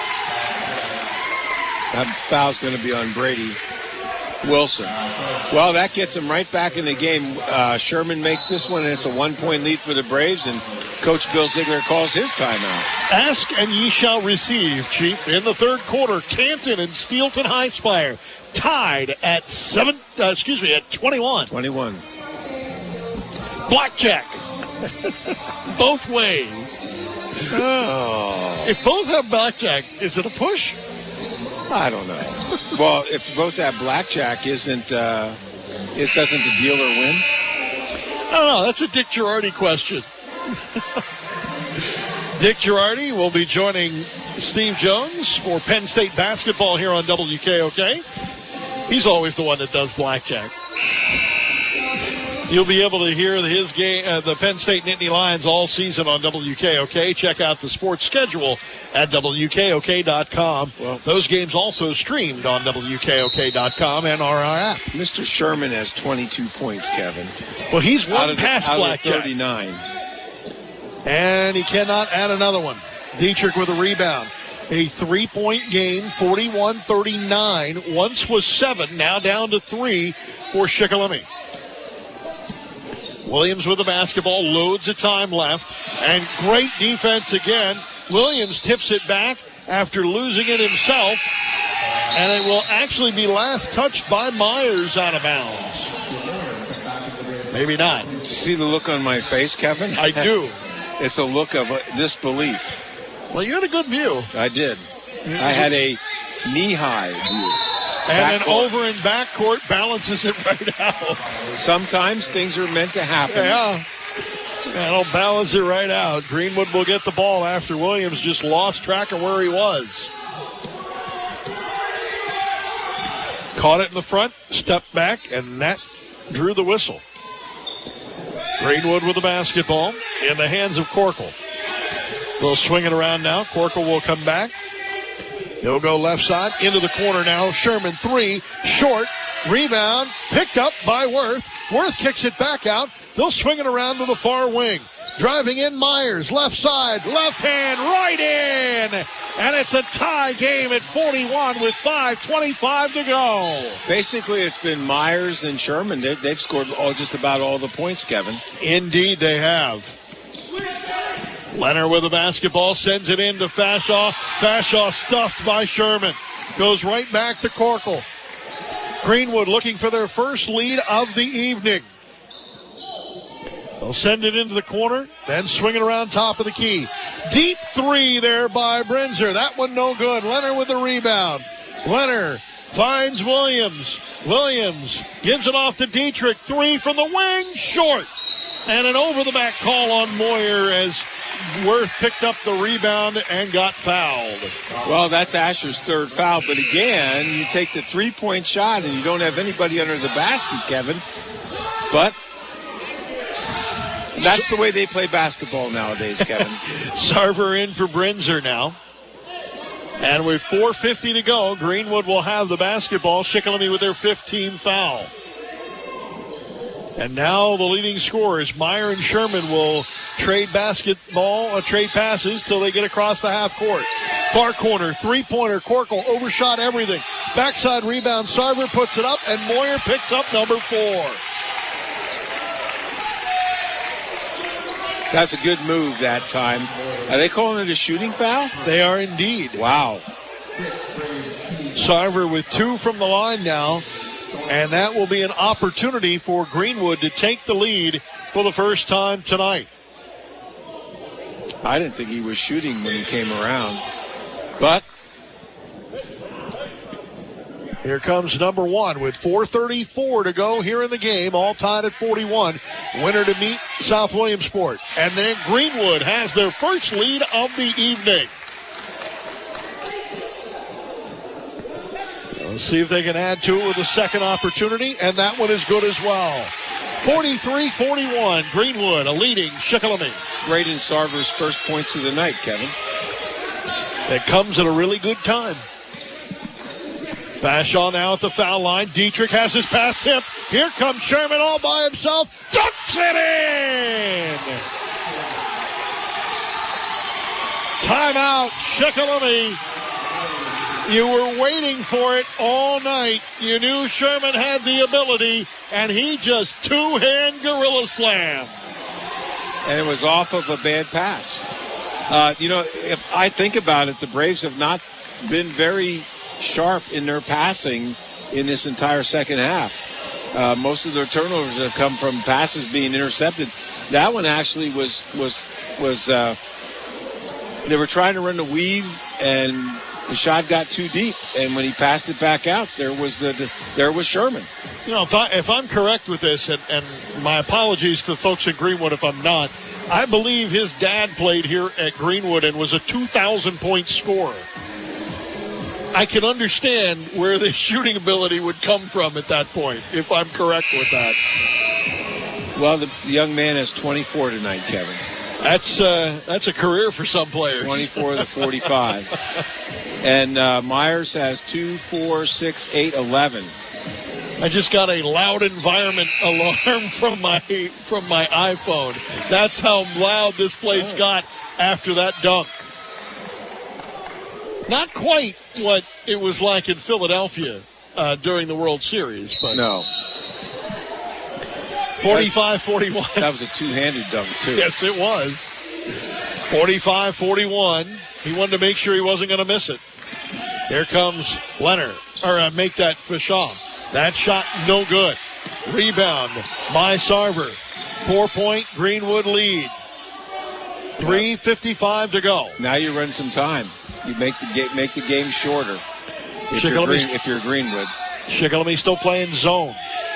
That foul's going to be on Brady Wilson. Well, that gets him right back in the game. Uh, Sherman makes this one, and it's a one-point lead for the Braves, and Coach Bill Ziegler calls his timeout. Ask and ye shall receive, Chief. In the third quarter, Canton and Steelton High Spire tied at seven. Uh, excuse me, at twenty-one. twenty-one. Blackjack. Both ways. Oh. If both have blackjack, is it a push? I don't know. Well, if both have blackjack, isn't uh, it doesn't the dealer win? I don't know. That's a Dick Girardi question. Dick Girardi will be joining Steve Jones for Penn State basketball here on W K O K. He's always the one that does blackjack. You'll be able to hear his game, uh, the Penn State Nittany Lions all season on W K O K. Check out the sports schedule at W K O K dot com. Well, those games also streamed on W K O K dot com and our app. Mister Sherman has twenty-two points, Kevin. Well, he's one out of, past out blackjack. Of thirty-nine. And he cannot add another one. Dietrich with a rebound. A three-point game, forty-one thirty-nine. Once was seven, now down to three for Shikellamy. Williams with the basketball, loads of time left, and great defense again. Williams tips it back after losing it himself, and it will actually be last touched by Myers out of bounds. Maybe not. See the look on my face, Kevin? I do. It's a look of uh, disbelief. Well, you had a good view. I did. I had a knee-high view. And Back then court. over in backcourt balances it right out. Sometimes things are meant to happen. Yeah. That'll balance it right out. Greenwood will get the ball after Williams just lost track of where he was. Caught it in the front, stepped back, and that drew the whistle. Greenwood with the basketball in the hands of Corkle. They'll swing it around now. Corkle will come back. He'll go left side into the corner now. Sherman three, short, rebound, picked up by Worth. Worth kicks it back out. They'll swing it around to the far wing. Driving in Myers, left side, left hand, right in. And it's a tie game at forty-one with five twenty-five to go. Basically, it's been Myers and Sherman. They've, they've scored all, just about all the points, Kevin. Indeed, they have. Leonard with the basketball, sends it in to Fashaw. Fashaw stuffed by Sherman. Goes right back to Corkle. Greenwood looking for their first lead of the evening. They'll send it into the corner, then swing it around top of the key. Deep three there by Brinzer. That one no good. Leonard with the rebound. Leonard finds Williams. Williams gives it off to Dietrich. Three from the wing, short. And an over-the-back call on Moyer as Worth picked up the rebound and got fouled. Well, that's Asher's third foul. But again, you take the three-point shot and you don't have anybody under the basket, Kevin. But that's the way they play basketball nowadays, Kevin. Sarver in for Brinzer now. And with four fifty to go, Greenwood will have the basketball. Shikellamy with their fifteenth foul. And now the leading scorers, Meyer and Sherman, will trade basketball, uh, trade passes till they get across the half court. Far corner, three-pointer, Corkle overshot everything. Backside rebound, Sarver puts it up, and Moyer picks up number four. That's a good move that time. Are they calling it a shooting foul? They are indeed. Wow. Sarver with two from the line now, and that will be an opportunity for Greenwood to take the lead for the first time tonight. I didn't think he was shooting when he came around, but here comes number one with four thirty-four to go here in the game, all tied at forty-one. Winner to meet South Williamsport. And then Greenwood has their first lead of the evening. Let's see if they can add to it with a second opportunity, and that one is good as well. forty-three forty-one, Greenwood, a leading Shikellamy. Braden Sarver's first points of the night, Kevin. That comes at a really good time. Fashaw now at the foul line. Dietrich has his pass tip. Here comes Sherman all by himself. Dunks it in! Timeout, Shikellamy. You were waiting for it all night. You knew Sherman had the ability, and he just two-hand gorilla slam. And it was off of a bad pass. Uh, you know, if I think about it, the Braves have not been very sharp in their passing in this entire second half. Uh, most of their turnovers have come from passes being intercepted. That one actually was was was uh, they were trying to run the weave, and the shot got too deep. And when he passed it back out, there was the, the there was Sherman. You know, if, I, if I'm correct with this, and, and my apologies to the folks at Greenwood if I'm not, I believe his dad played here at Greenwood and was a two thousand point scorer. I can understand where the shooting ability would come from at that point, if I'm correct with that. Well, the young man has twenty-four tonight, Kevin. That's uh, that's a career for some players. twenty-four to forty-five. And uh, Myers has two, four, six, eight, eleven. I just got a loud environment alarm from my from my iPhone. That's how loud this place got after that dunk. Not quite what it was like in Philadelphia uh, during the World Series, but no. forty-five forty-one. That was a two-handed dunk, too. Yes, it was. forty-five forty-one. He wanted to make sure he wasn't going to miss it. Here comes Leonard, or uh, make that Fashaw. That shot no good. Rebound by Sarver. Four-point Greenwood lead. three fifty-five to go. Now you run some time. You make the game make the game shorter. If you're, Green, if you're Greenwood. Shikellamy still playing zone.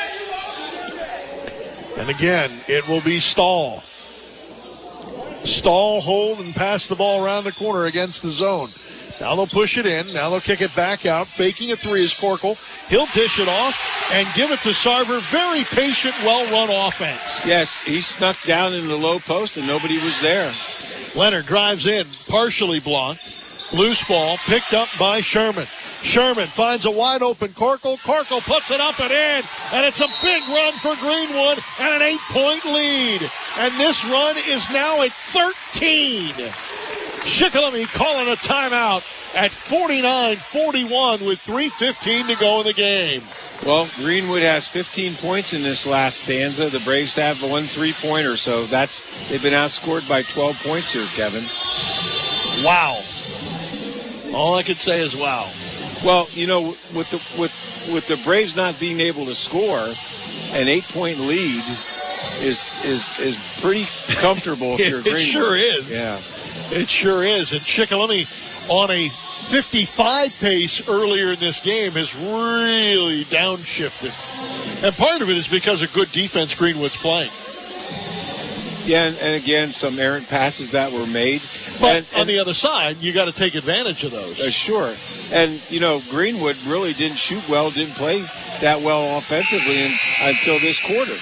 And again, it will be Stahl. Stahl, hold, and pass the ball around the corner against the zone. Now they'll push it in. Now they'll kick it back out. Faking a three is Corkle. He'll dish it off and give it to Sarver. Very patient, well-run offense. Yes, he snuck down in the low post and nobody was there. Leonard drives in, partially blocked. Loose ball picked up by Sherman. Sherman finds a wide-open Corkle. Corkle puts it up and in, and it's a big run for Greenwood and an eight-point lead. And this run is now at thirteen. Shikellamy calling a timeout at forty-nine forty-one with three fifteen to go in the game. Well, Greenwood has fifteen points in this last stanza. The Braves have one three-pointer, so that's they've been outscored by twelve points here, Kevin. Wow. All I could say is wow. Well, you know, with the with with the Braves not being able to score, an eight-point lead is is is pretty comfortable if you're it Greenwood. It sure is. Yeah. It sure is. And Shikellamy on a fifty-five pace earlier in this game has really downshifted. And part of it is because of good defense Greenwood's playing. Yeah, and, and again, some errant passes that were made. But and, on and, the other side, you got to take advantage of those. Uh, sure. And, you know, Greenwood really didn't shoot well, didn't play that well offensively in, until this quarter.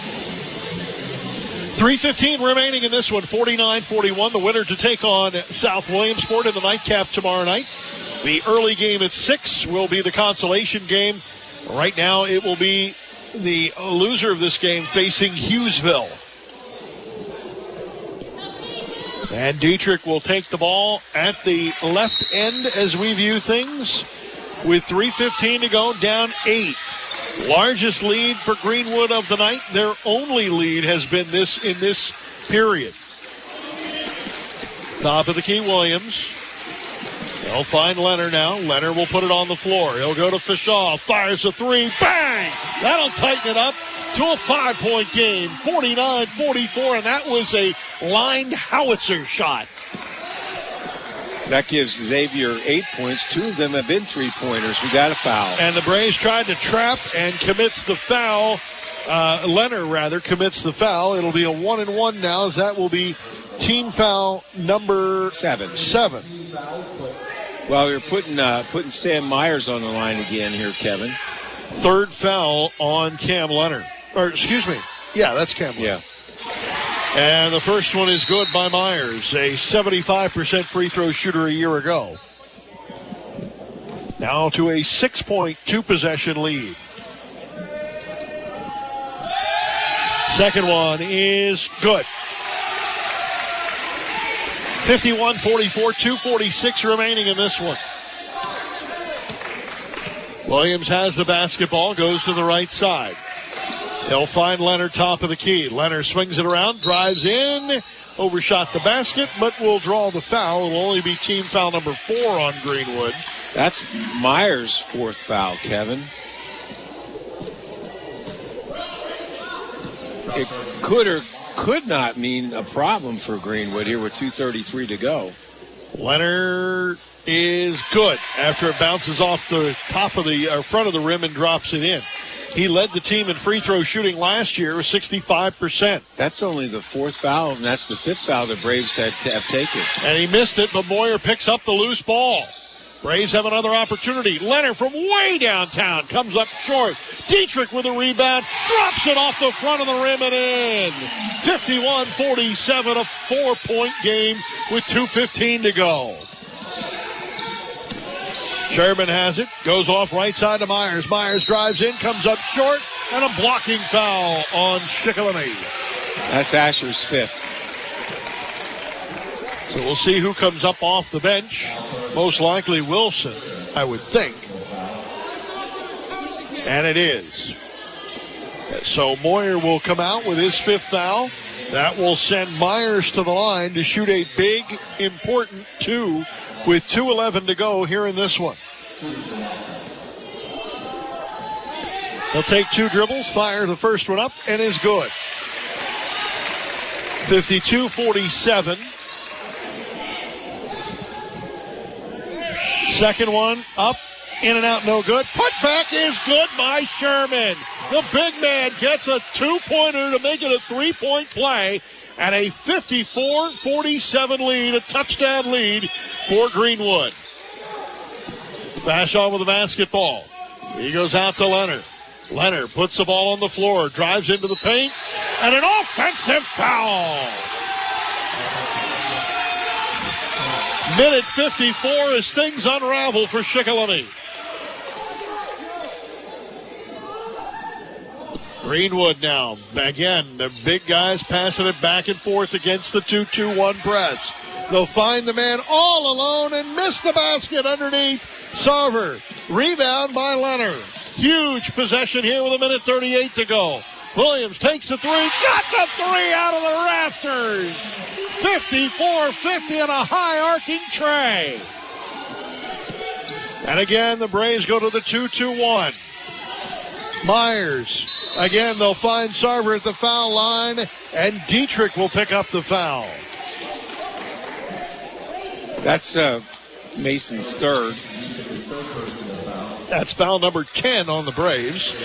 three fifteen remaining in this one, forty-nine forty-one. The winner to take on South Williamsport in the nightcap tomorrow night. The early game at six will be the consolation game. Right now it will be the loser of this game facing Hughesville. And Dietrich will take the ball at the left end as we view things. With three fifteen to go, down eight. Largest lead for Greenwood of the night. Their only lead has been this in this period. Top of the key, Williams. They'll find Leonard now. Leonard will put it on the floor. He'll go to Fishaw. Fires a three. Bang! That'll tighten it up to a five-point game. forty-nine forty-four, and that was a lined howitzer shot. That gives Xavier eight points. Two of them have been three-pointers. We got a foul. And the Braves tried to trap and commits the foul. Uh, Leonard, rather, commits the foul. It'll be a one and one now, as that will be team foul number seven. Seven. Well, you're putting uh, putting Sam Myers on the line again here, Kevin. Third foul on Cam Leonard. Or, excuse me. Yeah, that's Cam Leonard. Yeah. And the first one is good by Myers, a seventy-five percent free throw shooter a year ago. Now to a six-point, two-possession lead. Second one is good. fifty-one forty-four, two forty-six remaining in this one. Williams has the basketball, goes to the right side. He'll find Leonard top of the key. Leonard swings it around, drives in, overshot the basket, but will draw the foul. It'll only be team foul number four on Greenwood. That's Myers' fourth foul, Kevin. It could or could not mean a problem for Greenwood here with two thirty-three to go. Leonard is good after it bounces off the top of the uh, front of the rim and drops it in. He led the team in free throw shooting last year with sixty-five percent. That's only the fourth foul, and that's the fifth foul the Braves had to have taken. And he missed it, but Moyer picks up the loose ball. Braves have another opportunity. Leonard from way downtown comes up short. Dietrich with a rebound, drops it off the front of the rim and in. fifty-one forty-seven, a four-point game with two fifteen to go. Sherman has it, goes off right side to Myers. Myers drives in, comes up short, and a blocking foul on Shikellamy. That's Asher's fifth. So we'll see who comes up off the bench. Most likely Wilson, I would think. And it is. So Moyer will come out with his fifth foul. That will send Myers to the line to shoot a big, important two with two eleven to go here in this one. He'll take two dribbles, fire the first one up, and is good. fifty-two forty-seven. Second one up, in and out, no good. Put back is good by Sherman. The big man gets a two-pointer to make it a three-point play, and a fifty-four forty-seven lead, a touchdown lead for Greenwood. Fashaw with the basketball. He goes out to Leonard. Leonard puts the ball on the floor, drives into the paint, and an offensive foul. Minute fifty-four as things unravel for Shikellamy. Greenwood now. Again, the big guys passing it back and forth against the two two one press. They'll find the man all alone and miss the basket underneath Sarver. Rebound by Leonard. Huge possession here with a minute thirty-eight to go. Williams takes the three. Got the three out of the rafters. fifty-four fifty and a high arcing tray. And again, the Braves go to the two two one. Myers. Again, they'll find Sarver at the foul line, and Dietrich will pick up the foul. That's uh, Mason's third. That's foul number ten on the Braves.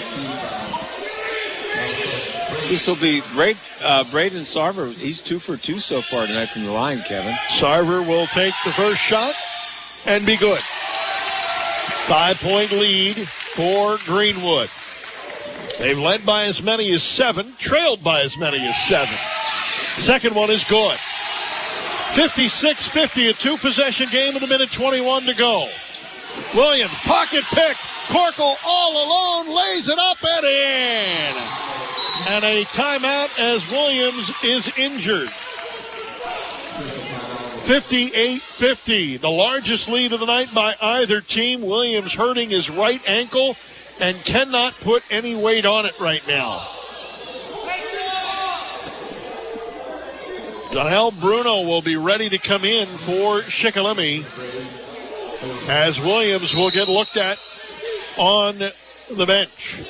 This will be Braden, uh, Braden Sarver. He's two for two so far tonight from the line, Kevin. Sarver will take the first shot and be good. Five-point lead for Greenwood. They've led by as many as seven, trailed by as many as seven. Second one is good. fifty-six fifty, a two-possession game with a minute twenty-one to go. Williams, pocket pick. Corkle all alone, lays it up and in. And a timeout as Williams is injured. fifty-eight fifty, the largest lead of the night by either team. Williams hurting his right ankle and cannot put any weight on it right now. Donnell Bruno will be ready to come in for Shikellamy, as Williams will get looked at on the bench.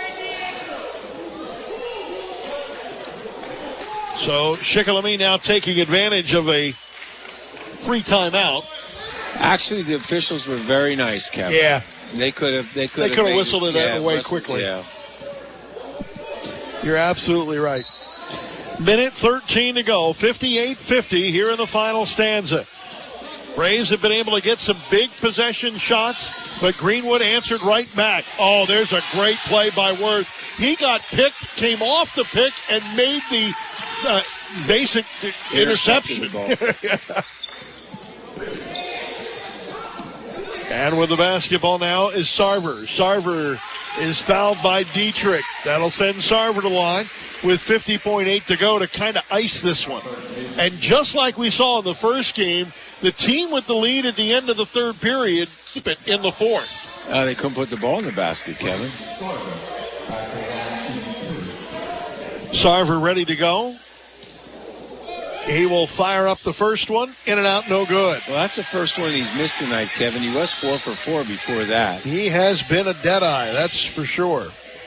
So Shikellamy now taking advantage of a free timeout. Actually, the officials were very nice, Kevin. Yeah. They could have they could They have could have whistled it yeah, away whistled, quickly. Yeah. You're absolutely right. Minute thirteen to go. fifty-eight fifty here in the final stanza. Braves have been able to get some big possession shots, but Greenwood answered right back. Oh, there's a great play by Worth. He got picked, came off the pick, and made the uh, basic interception. And with the basketball now is Sarver. Sarver is fouled by Dietrich. That'll send Sarver to the line with fifty point eight to go to kind of ice this one. And just like we saw in the first game, the team with the lead at the end of the third period keep it in the fourth. Uh, they couldn't put the ball in the basket, Kevin. Sarver ready to go. He will fire up the first one. In and out, no good. Well, that's the first one he's missed tonight, Kevin. He was four for four before that. He has been a deadeye, that's for sure.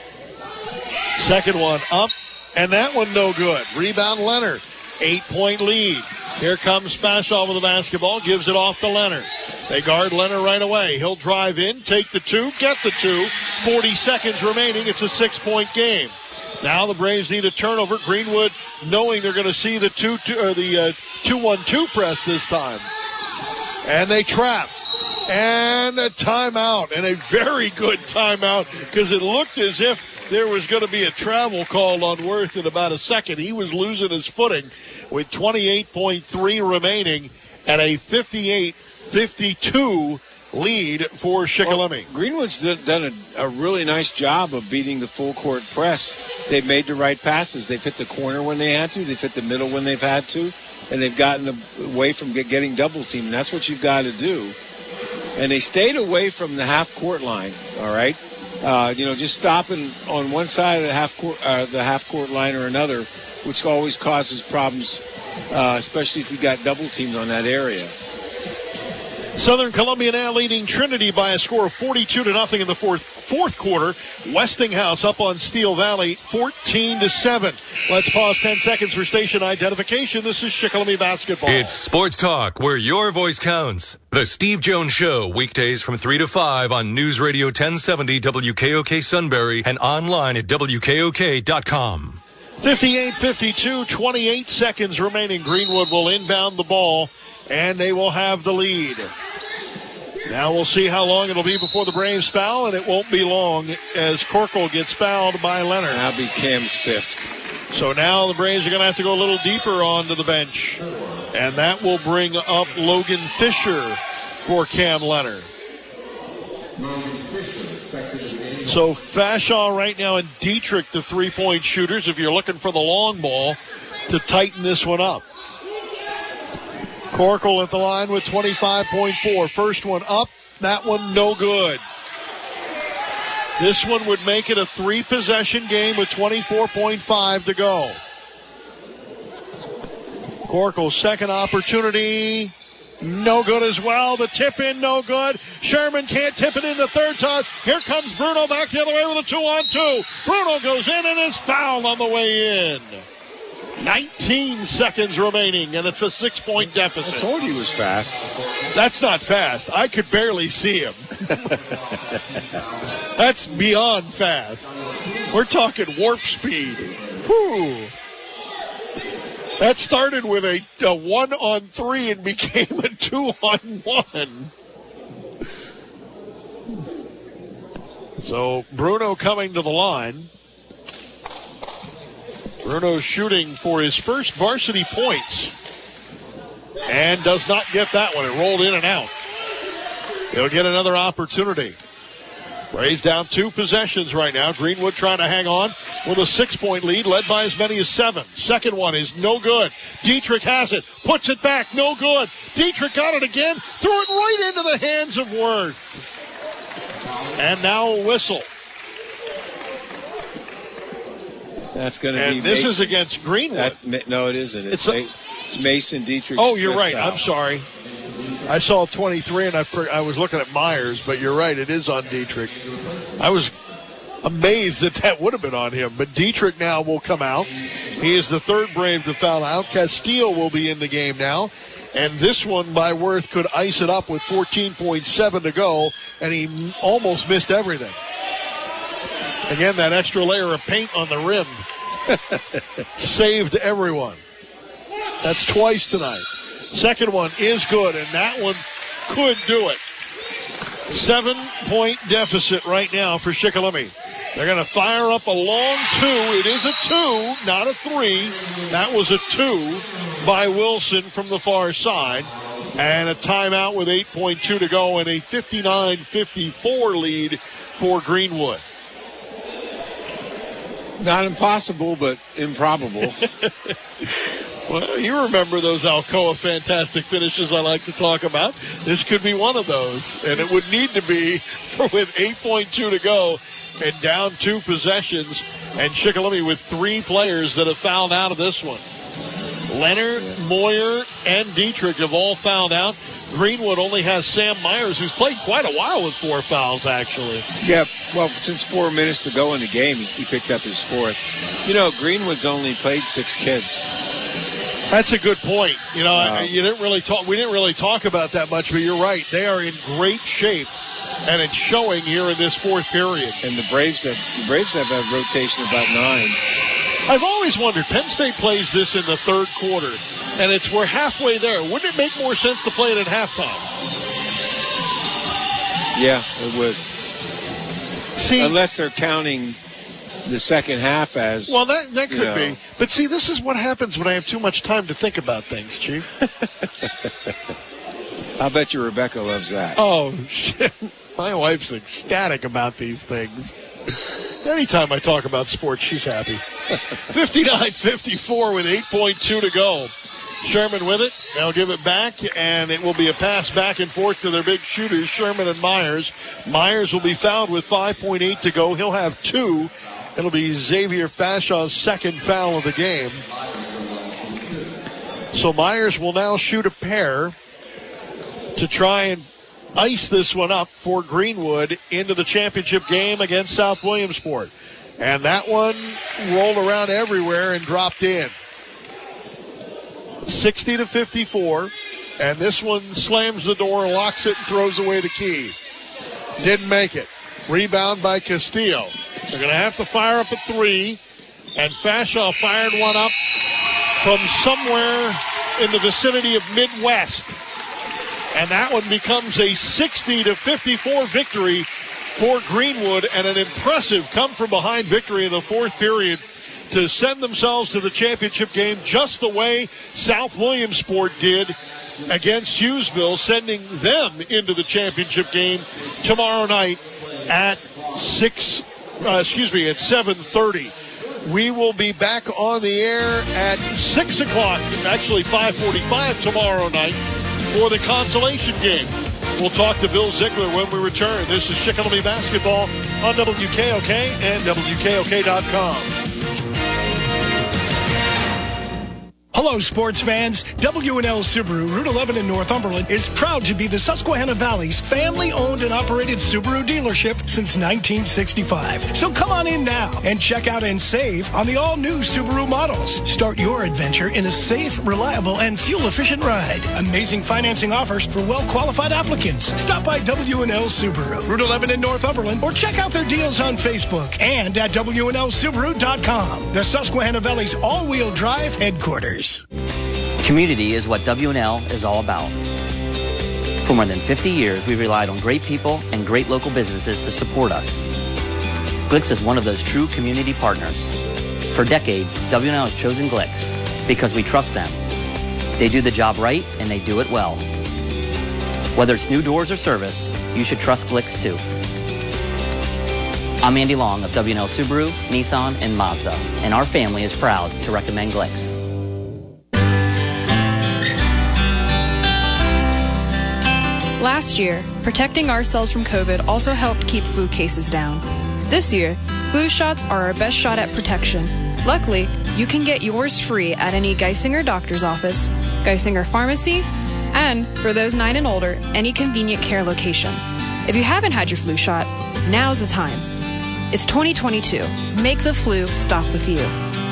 Second one up, and that one no good. Rebound Leonard. Eight-point lead. Here comes Fashaw with the basketball, gives it off to Leonard. They guard Leonard right away. He'll drive in, take the two, get the two. forty seconds remaining. It's a six-point game. Now the Braves need a turnover. Greenwood, knowing they're going to see the two, two or the uh, two one two press this time, and they trap. And a timeout, and a very good timeout, because it looked as if there was going to be a travel called on Worth in about a second. He was losing his footing with twenty-eight point three remaining and a fifty-eight fifty-two lead for Shikellamy. Well, Greenwood's done a, a really nice job of beating the full court press. They've made the right passes. They've hit the corner when they had to. They've hit the middle when they've had to. And they've gotten away from get, getting double teamed. And that's what you've got to do. And they stayed away from the half court line, all right? Uh, you know, just stopping on one side of the half court, uh, the half court line or another, which always causes problems, uh, especially if you got double teamed on that area. Southern Columbia now leading Trinity by a score of forty-two to nothing in the fourth fourth quarter. Westinghouse up on Steel Valley fourteen to seven. Let's pause ten seconds for station identification. This is Shikellamy basketball. It's Sports Talk, where your voice counts. The Steve Jones Show, weekdays from three to five on News Radio ten seventy W K O K Sunbury and online at W K O K dot com. fifty-eight fifty-two, twenty-eight seconds remaining. Greenwood will inbound the ball, and they will have the lead. Now we'll see how long it'll be before the Braves foul, and it won't be long as Corkle gets fouled by Leonard. That'll be Cam's fifth. So now the Braves are going to have to go a little deeper onto the bench, and that will bring up Logan Fisher for Cam Leonard. So Fashaw right now and Dietrich, the three-point shooters, if you're looking for the long ball to tighten this one up. Corkle at the line with twenty-five point four. First one up, that one no good. This one would make it a three-possession game with twenty-four point five to go. Corkle's second opportunity, no good as well. The tip in, no good. Sherman can't tip it in the third time. Here comes Bruno back the other way with a two-on-two. Bruno goes in and is fouled on the way in. nineteen seconds remaining, and it's a six-point deficit. I told you he was fast. That's not fast. I could barely see him. That's beyond fast. We're talking warp speed. Whew. That started with a, a one-on-three and became a two-on-one. So Bruno coming to the line. Bruno shooting for his first varsity points. And does not get that one. It rolled in and out. He'll get another opportunity. Braves down two possessions right now. Greenwood trying to hang on with a six-point lead, led by as many as seven. Second one is no good. Dietrich has it, puts it back, no good. Dietrich got it again, threw it right into the hands of Worth. And now a whistle. That's going to and be. This Mason. is against Greenwood. That's, no, it isn't. It's, it's a, It's Mason Dietrich. Oh, you're right. Foul. I'm sorry. I saw twenty-three, and I, I was looking at Myers, but you're right. It is on Dietrich. I was amazed that that would have been on him, but Dietrich now will come out. He is the third Brave to foul out. Castile will be in the game now, and this one by Worth could ice it up with fourteen point seven to go, and he almost missed everything. Again, that extra layer of paint on the rim saved everyone. That's twice tonight. Second one is good, and that one could do it. Seven-point deficit right now for Shikellamy. They're going to fire up a long two. It is a two, not a three. That was a two by Wilson from the far side. And a timeout with eight point two to go and a fifty-nine fifty-four lead for Greenwood. Not impossible, but improbable. Well, you remember those Alcoa fantastic finishes I like to talk about. This could be one of those, and it would need to be for with eight point two to go and down two possessions, and Shikellamy with three players that have fouled out of this one. Leonard, Moyer, and Dietrich have all fouled out. Greenwood only has Sam Myers, who's played quite a while with four fouls, actually. Yeah, well, since four minutes to go in the game, he, he picked up his fourth. You know, Greenwood's only played six kids. That's a good point. You know, Wow. I, you didn't really talk. We didn't really talk about that much, but you're right. They are in great shape, and it's showing here in this fourth period. And the Braves have the Braves have a rotation of about nine. I've always wondered. Penn State plays this in the third quarter, and it's we're halfway there. Wouldn't it make more sense to play it at halftime? Yeah, it would. See, unless they're counting the second half as well, that that could you know. be. But see, this is what happens when I have too much time to think about things, Chief. I'll bet you Rebecca loves that. Oh, shit. My wife's ecstatic about these things. Anytime I talk about sports, she's happy. fifty-nine fifty-four with eight point two to go. Sherman with it. They'll give it back, and it will be a pass back and forth to their big shooters, Sherman and Myers. Myers will be fouled with five point eight to go. He'll have two. It'll be Xavier Fashaw's second foul of the game. So Myers will now shoot a pair to try and ice this one up for Greenwood into the championship game against South Williamsport. And that one rolled around everywhere and dropped in. sixty to fifty-four. And this one slams the door, locks it, and throws away the key. Didn't make it. Rebound by Castillo. They're going to have to fire up a three. And Fashaw fired one up from somewhere in the vicinity of Midwest. And that one becomes a sixty to fifty-four victory for Greenwood, and an impressive come-from-behind victory in the fourth period to send themselves to the championship game just the way South Williamsport did against Hughesville, sending them into the championship game tomorrow night at six. Uh, excuse me, at seven thirty. We will be back on the air at six o'clock, actually five forty-five tomorrow night for the consolation game. We'll talk to Bill Ziegler when we return. This is Shikellamy Basketball on W K O K and W K O K dot com. Hello, sports fans. W and L Subaru, Route eleven in Northumberland, is proud to be the Susquehanna Valley's family-owned and operated Subaru dealership since nineteen sixty-five. So come on in now and check out and save on the all-new Subaru models. Start your adventure in a safe, reliable, and fuel-efficient ride. Amazing financing offers for well-qualified applicants. Stop by W and L Subaru, Route eleven in Northumberland, or check out their deals on Facebook and at W and L Subaru dot com, the Susquehanna Valley's all-wheel drive headquarters. Community is what W and L is all about. For more than fifty years, we've relied on great people and great local businesses to support us. Glicks is one of those true community partners. For decades, W and L has chosen Glicks because we trust them. They do the job right, and they do it well. Whether it's new doors or service, you should trust Glicks too. I'm Andy Long of W and L Subaru, Nissan, and Mazda, and our family is proud to recommend Glicks. Last year, protecting ourselves from COVID also helped keep flu cases down. This year, flu shots are our best shot at protection. Luckily, You can get yours free at any Geisinger doctor's office, Geisinger pharmacy, and, for those nine and older, any convenient care location. If you haven't had your flu shot, now's the time. It's twenty twenty-two. Make the flu stop with you.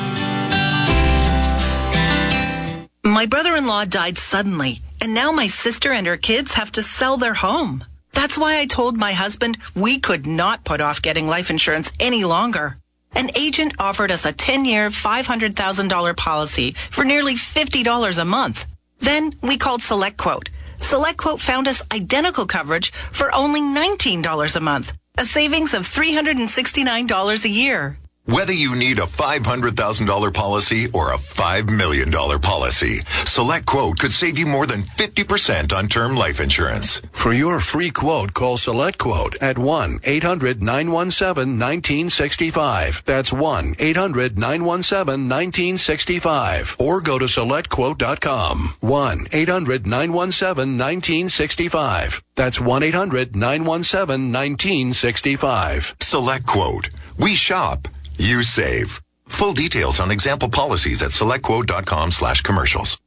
My brother-in-law died suddenly, and now my sister and her kids have to sell their home. That's why I told my husband we could not put off getting life insurance any longer. An agent offered us a ten-year, five hundred thousand dollars policy for nearly fifty dollars a month. Then we called SelectQuote. SelectQuote found us identical coverage for only nineteen dollars a month, a savings of three hundred sixty-nine dollars a year. Whether you need a five hundred thousand dollars policy or a five million dollars policy, SelectQuote could save you more than fifty percent on term life insurance. For your free quote, call SelectQuote at one eight hundred nine one seven one nine six five. That's one eight hundred nine one seven one nine six five. Or go to select quote dot com. one eight hundred nine one seven one nine six five. That's one eight hundred nine one seven one nine six five. SelectQuote. We shop. You save. Full details on example policies at selectquote.com slash commercials.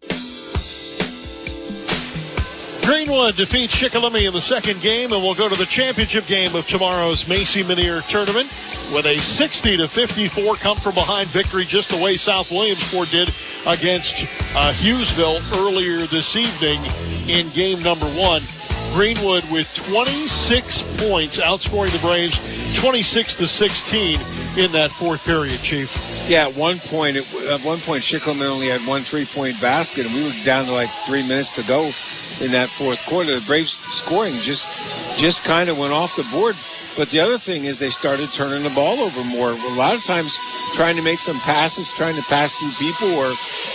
Greenwood defeats Shikellamy in the second game, and we'll go to the championship game of tomorrow's Macy Minier tournament with a sixty to fifty-four come-from-behind victory, just the way South Williamsport did against uh, Hughesville earlier this evening in game number one. Greenwood with twenty-six points, outscoring the Braves twenty-six to sixteen in that fourth period, Chief. Yeah, at one point, at one point, Shikellamy only had one three-point basket, and we were down to like three minutes to go in that fourth quarter. The Braves scoring just, just kind of went off the board. But the other thing is they started turning the ball over more. A lot of times, trying to make some passes, trying to pass through people, or,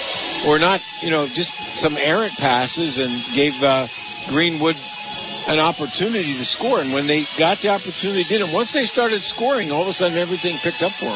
or not, you know, just some errant passes, and gave uh, Greenwood an opportunity to score. And when they got the opportunity, they did. And once they started scoring, all of a sudden everything picked up for them.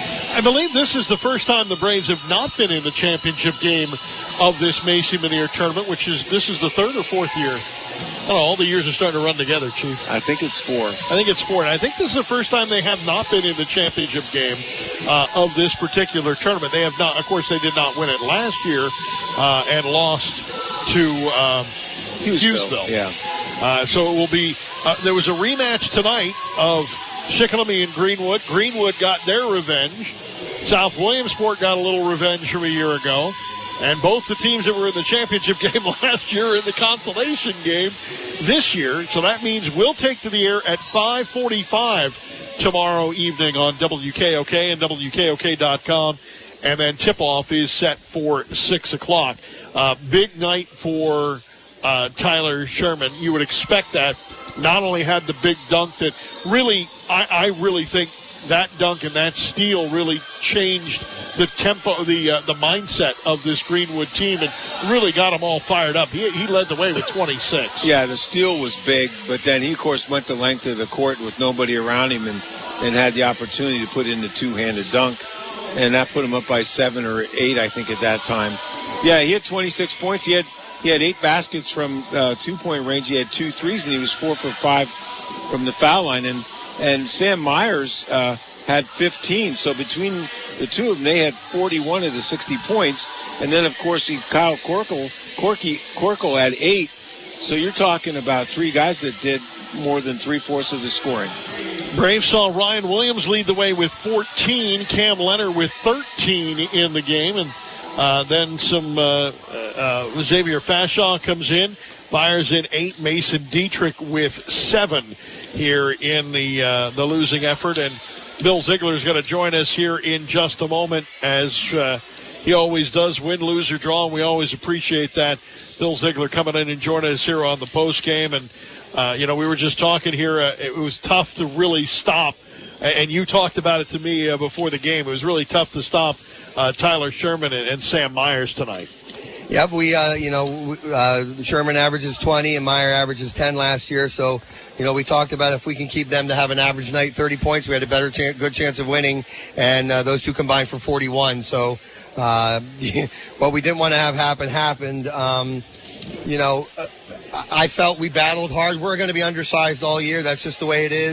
I believe this is the first time the Braves have not been in the championship game of this Macy Minier tournament, which is, this is the third or fourth year. I don't know, all the years are starting to run together, Chief. I think it's four. I think it's four. And I think this is the first time they have not been in the championship game uh, of this particular tournament. They have not, of course, they did not win it last year uh, and lost to um, Hughesville. Hughesville. Yeah. Uh, so it will be, uh, there was a rematch tonight of Shikellamy and Greenwood. Greenwood got their revenge. South Williamsport got a little revenge from a year ago. And both the teams that were in the championship game last year are in the consolation game this year. So that means we'll take to the air at five forty-five tomorrow evening on W K O K and W K O K dot com. And then tip-off is set for six o'clock. Uh, big night for Uh, Tyler Sherman. You would expect that. Not only had the big dunk that really, I, I really think that dunk and that steal really changed the tempo, the uh, the mindset of this Greenwood team, and really got them all fired up. He, he led the way with twenty-six. Yeah, the steal was big, but then he, of course, went the length of the court with nobody around him and, and had the opportunity to put in the two-handed dunk, and that put him up by seven or eight, I think, at that time. Yeah, he had twenty-six points. He had He had eight baskets from uh, two-point range. He had two threes, and he was four for five from the foul line. And and Sam Myers uh, had fifteen. So between the two of them, they had forty-one of the sixty points. And then, of course, he, Kyle Corkle, Corky, Corkle had eight. So you're talking about three guys that did more than three-fourths of the scoring. Braves saw Ryan Williams lead the way with fourteen. Cam Leonard with thirteen in the game. And Uh, then some uh, uh, Xavier Fashaw comes in, fires in eight. Mason Dietrich with seven here in the uh, the losing effort. And Bill Ziegler is going to join us here in just a moment, as uh, he always does, win, lose, or draw. And we always appreciate that. Bill Ziegler coming in and joining us here on the post game. And, uh, you know, we were just talking here. Uh, it was tough to really stop. And you talked about it to me uh, before the game. It was really tough to stop Uh, Tyler Sherman and, and Sam Myers tonight. Yep, we, uh, you know, uh, Sherman averages twenty and Meyer averages ten last year. So, you know, we talked about if we can keep them to have an average night, thirty points, we had a better chance, good chance of winning. And uh, those two combined for forty-one. So, uh, what we didn't want to have happen happened. Um, you know, I felt we battled hard. We're going to be undersized all year. That's just the way it is.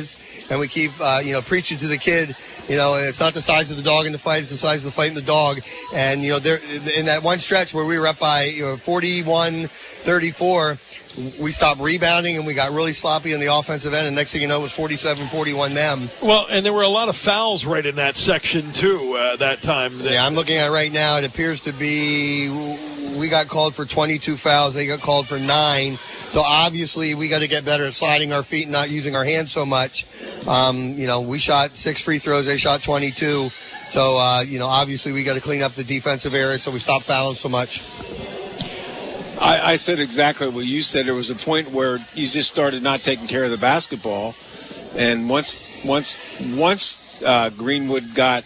and we keep, uh, you know, preaching to the kid, you know, it's not the size of the dog in the fight, it's the size of the fight in the dog. And, you know, there in that one stretch where we were up by, you know, forty-one thirty-four, we stopped rebounding and we got really sloppy in the offensive end. And next thing you know, it was forty-seven forty-one them. Well, and there were a lot of fouls right in that section, too, uh, that time. Yeah, I'm looking at it right now. It appears to be we got called for twenty-two fouls. They got called for nine. So obviously we got to get better at sliding our feet and not using our hands so much. Um, you know, we shot six free throws. They shot twenty-two. So, uh, you know, obviously we got to clean up the defensive area so we stop fouling so much. I, I said exactly what you said. There was a point where you just started not taking care of the basketball. And once once, once uh, Greenwood got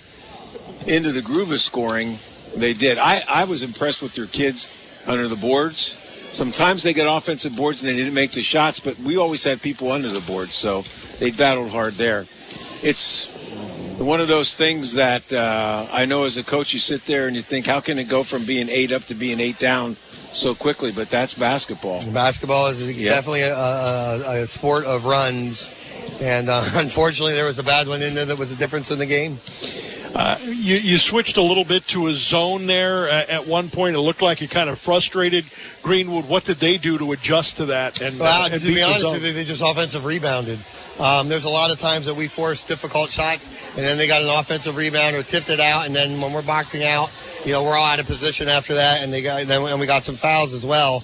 into the groove of scoring, they did. I, I was impressed with your kids under the boards. Sometimes they get offensive boards and they didn't make the shots, but we always had people under the boards, so they battled hard there. It's one of those things that uh, I know as a coach you sit there and you think, how can it go from being eight up to being eight down so quickly? But that's basketball. Basketball is yep. definitely a, a, a sport of runs, and uh, unfortunately there was a bad one in there that was a difference in the game. Uh, you, you switched a little bit to a zone there uh, at one point. It looked like it kind of frustrated Greenwood. What did they do to adjust to that? And, well, uh, and to be honest with you, they just offensive rebounded. Um, there's a lot of times that we forced difficult shots, and then they got an offensive rebound or tipped it out, and then when we're boxing out, you know, we're all out of position after that, and they got then and we got some fouls as well.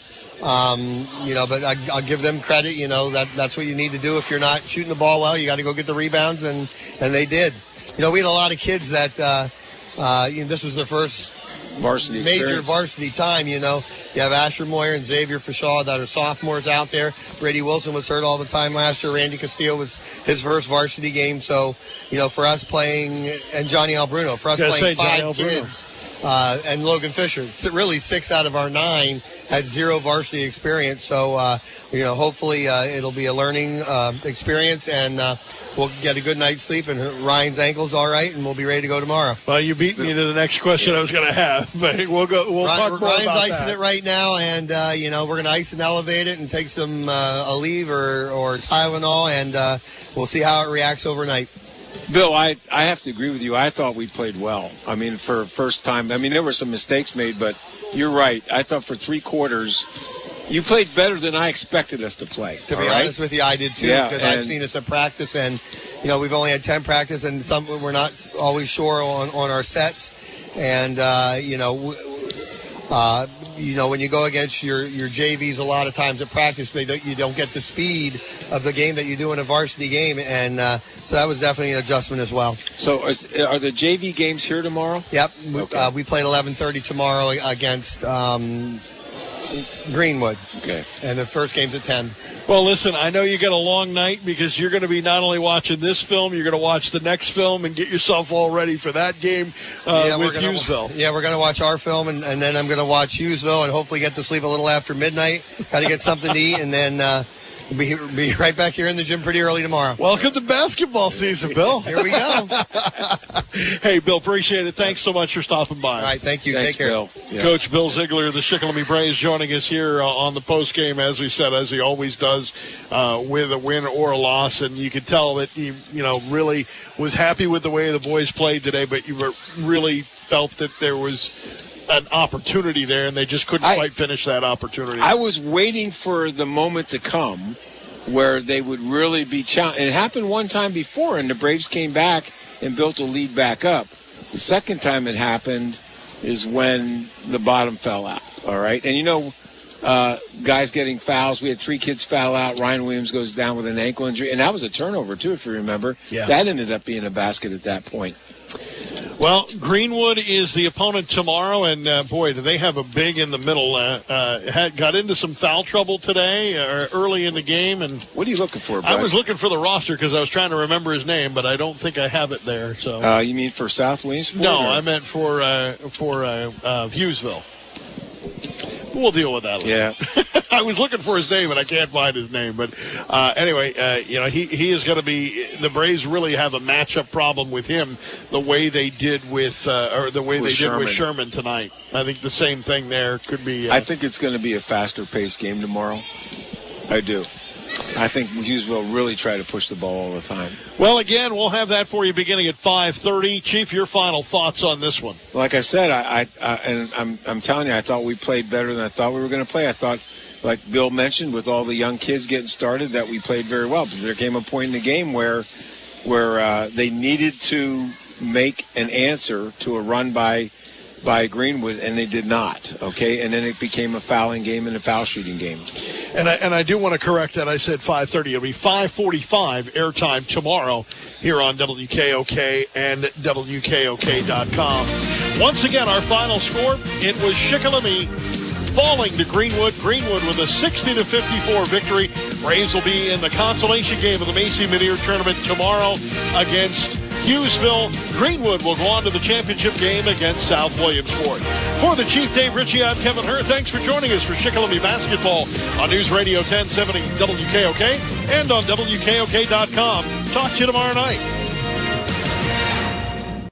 Um, you know, but I, I'll give them credit. You know, that that's what you need to do if you're not shooting the ball well. You got to go get the rebounds, and and they did. You know, we had a lot of kids that, uh, uh, you know, this was their first varsity major experience. varsity time, you know. You have Asher Moyer and Xavier Fashaw that are sophomores out there. Brady Wilson was hurt all the time last year. Randy Castillo was his first varsity game. So, you know, for us playing, and Johnny Albruno, for us playing five kids. Uh, and Logan Fisher, really six out of our nine had zero varsity experience. So, uh, you know, hopefully uh, it'll be a learning uh, experience, and uh, we'll get a good night's sleep, and Ryan's ankle's all right, and we'll be ready to go tomorrow. Well, you beat me to the next question I was going to have, but we'll go. We'll Ryan, talk more Ryan's about icing that. it right now, and uh, you know, we're going to ice and elevate it, and take some uh, Aleve or or Tylenol, and uh, we'll see how it reacts overnight. Bill, I, I have to agree with you. I thought we played well. I mean, for first time, I mean, there were some mistakes made, but you're right. I thought for three quarters, you played better than I expected us to play. To be right? honest with you, I did too, yeah, because I've seen us at practice, and you know, we've only had ten practice, and some we're not always sure on, on our sets, and uh, you know, uh, you know, when you go against your, your J Vs a lot of times at practice, they don't, you don't get the speed of the game that you do in a varsity game, and uh, so that was definitely an adjustment as well. So is, are the J V games here tomorrow? Yep. Okay. Uh, we played eleven thirty tomorrow against um, Greenwood. Okay. And the first game's at ten. Well, listen, I know you got a long night because you're going to be not only watching this film, you're going to watch the next film and get yourself all ready for that game uh, yeah, with we're gonna, Hughesville. Yeah, we're going to watch our film, and, and then I'm going to watch Hughesville and hopefully get to sleep a little after midnight. Got to get something to eat, and then uh, be, be right back here in the gym pretty early tomorrow. Welcome to basketball season, Bill. Here we go. Hey, Bill, appreciate it. Thanks so much for stopping by. All right, thank you. Thanks, Take care. Bill. Yeah. Coach Bill Ziegler of the Shikellamy Braves joining us here uh, on the post game, as we said, as he always does, uh, with a win or a loss. And you could tell that he, you know, really was happy with the way the boys played today, but you were really felt that there was an opportunity there, and they just couldn't I, quite finish that opportunity. I was waiting for the moment to come where they would really be challenged. It happened one time before, and the Braves came back and built a lead back up. The second time it happened is when the bottom fell out, all right? And, you know, uh, guys getting fouls. We had three kids foul out. Ryan Williams goes down with an ankle injury, and that was a turnover, too, if you remember. Yeah. That ended up being a basket at that point. Well, Greenwood is the opponent tomorrow, and uh, boy, do they have a big in the middle. Uh, uh, had got into some foul trouble today, or early in the game, and what are you looking for, Bud? I was looking for the roster because I was trying to remember his name, but I don't think I have it there. So, uh, you mean for South Williamsport? No, or? I meant for uh, for uh, uh, Hughesville. We'll deal with that later. Yeah. I was looking for his name, and I can't find his name. But uh, anyway, uh, you know, he, he is going to be – the Braves really have a matchup problem with him the way they did with uh, – or the way with they Sherman. did with Sherman tonight. I think the same thing there could be uh, – I think it's going to be a faster-paced game tomorrow. I do. I think Hughesville really tried to push the ball all the time. Well, again, we'll have that for you beginning at five thirty. Chief, your final thoughts on this one? Like I said, I, I, I and I'm, I'm telling you, I thought we played better than I thought we were going to play. I thought, like Bill mentioned, with all the young kids getting started, that we played very well. But there came a point in the game where, where uh, they needed to make an answer to a run by by Greenwood, and they did not, okay? And then it became a fouling game and a foul shooting game. And I, and I do want to correct that. I said five thirty. It'll be five forty-five airtime tomorrow here on W K O K and W K O K dot com. Once again, our final score, it was Shikellamy falling to Greenwood. Greenwood with a sixty to fifty-four victory. Braves will be in the consolation game of the Macy Mid-Year Tournament tomorrow against Hughesville. Greenwood will go on to the championship game against South Williamsport. For the Chief Dave Ritchie, I'm Kevin Hurd. Thanks for joining us for Shikellamy basketball on News Radio ten seventy W K O K and on W K O K dot com. Talk to you tomorrow night.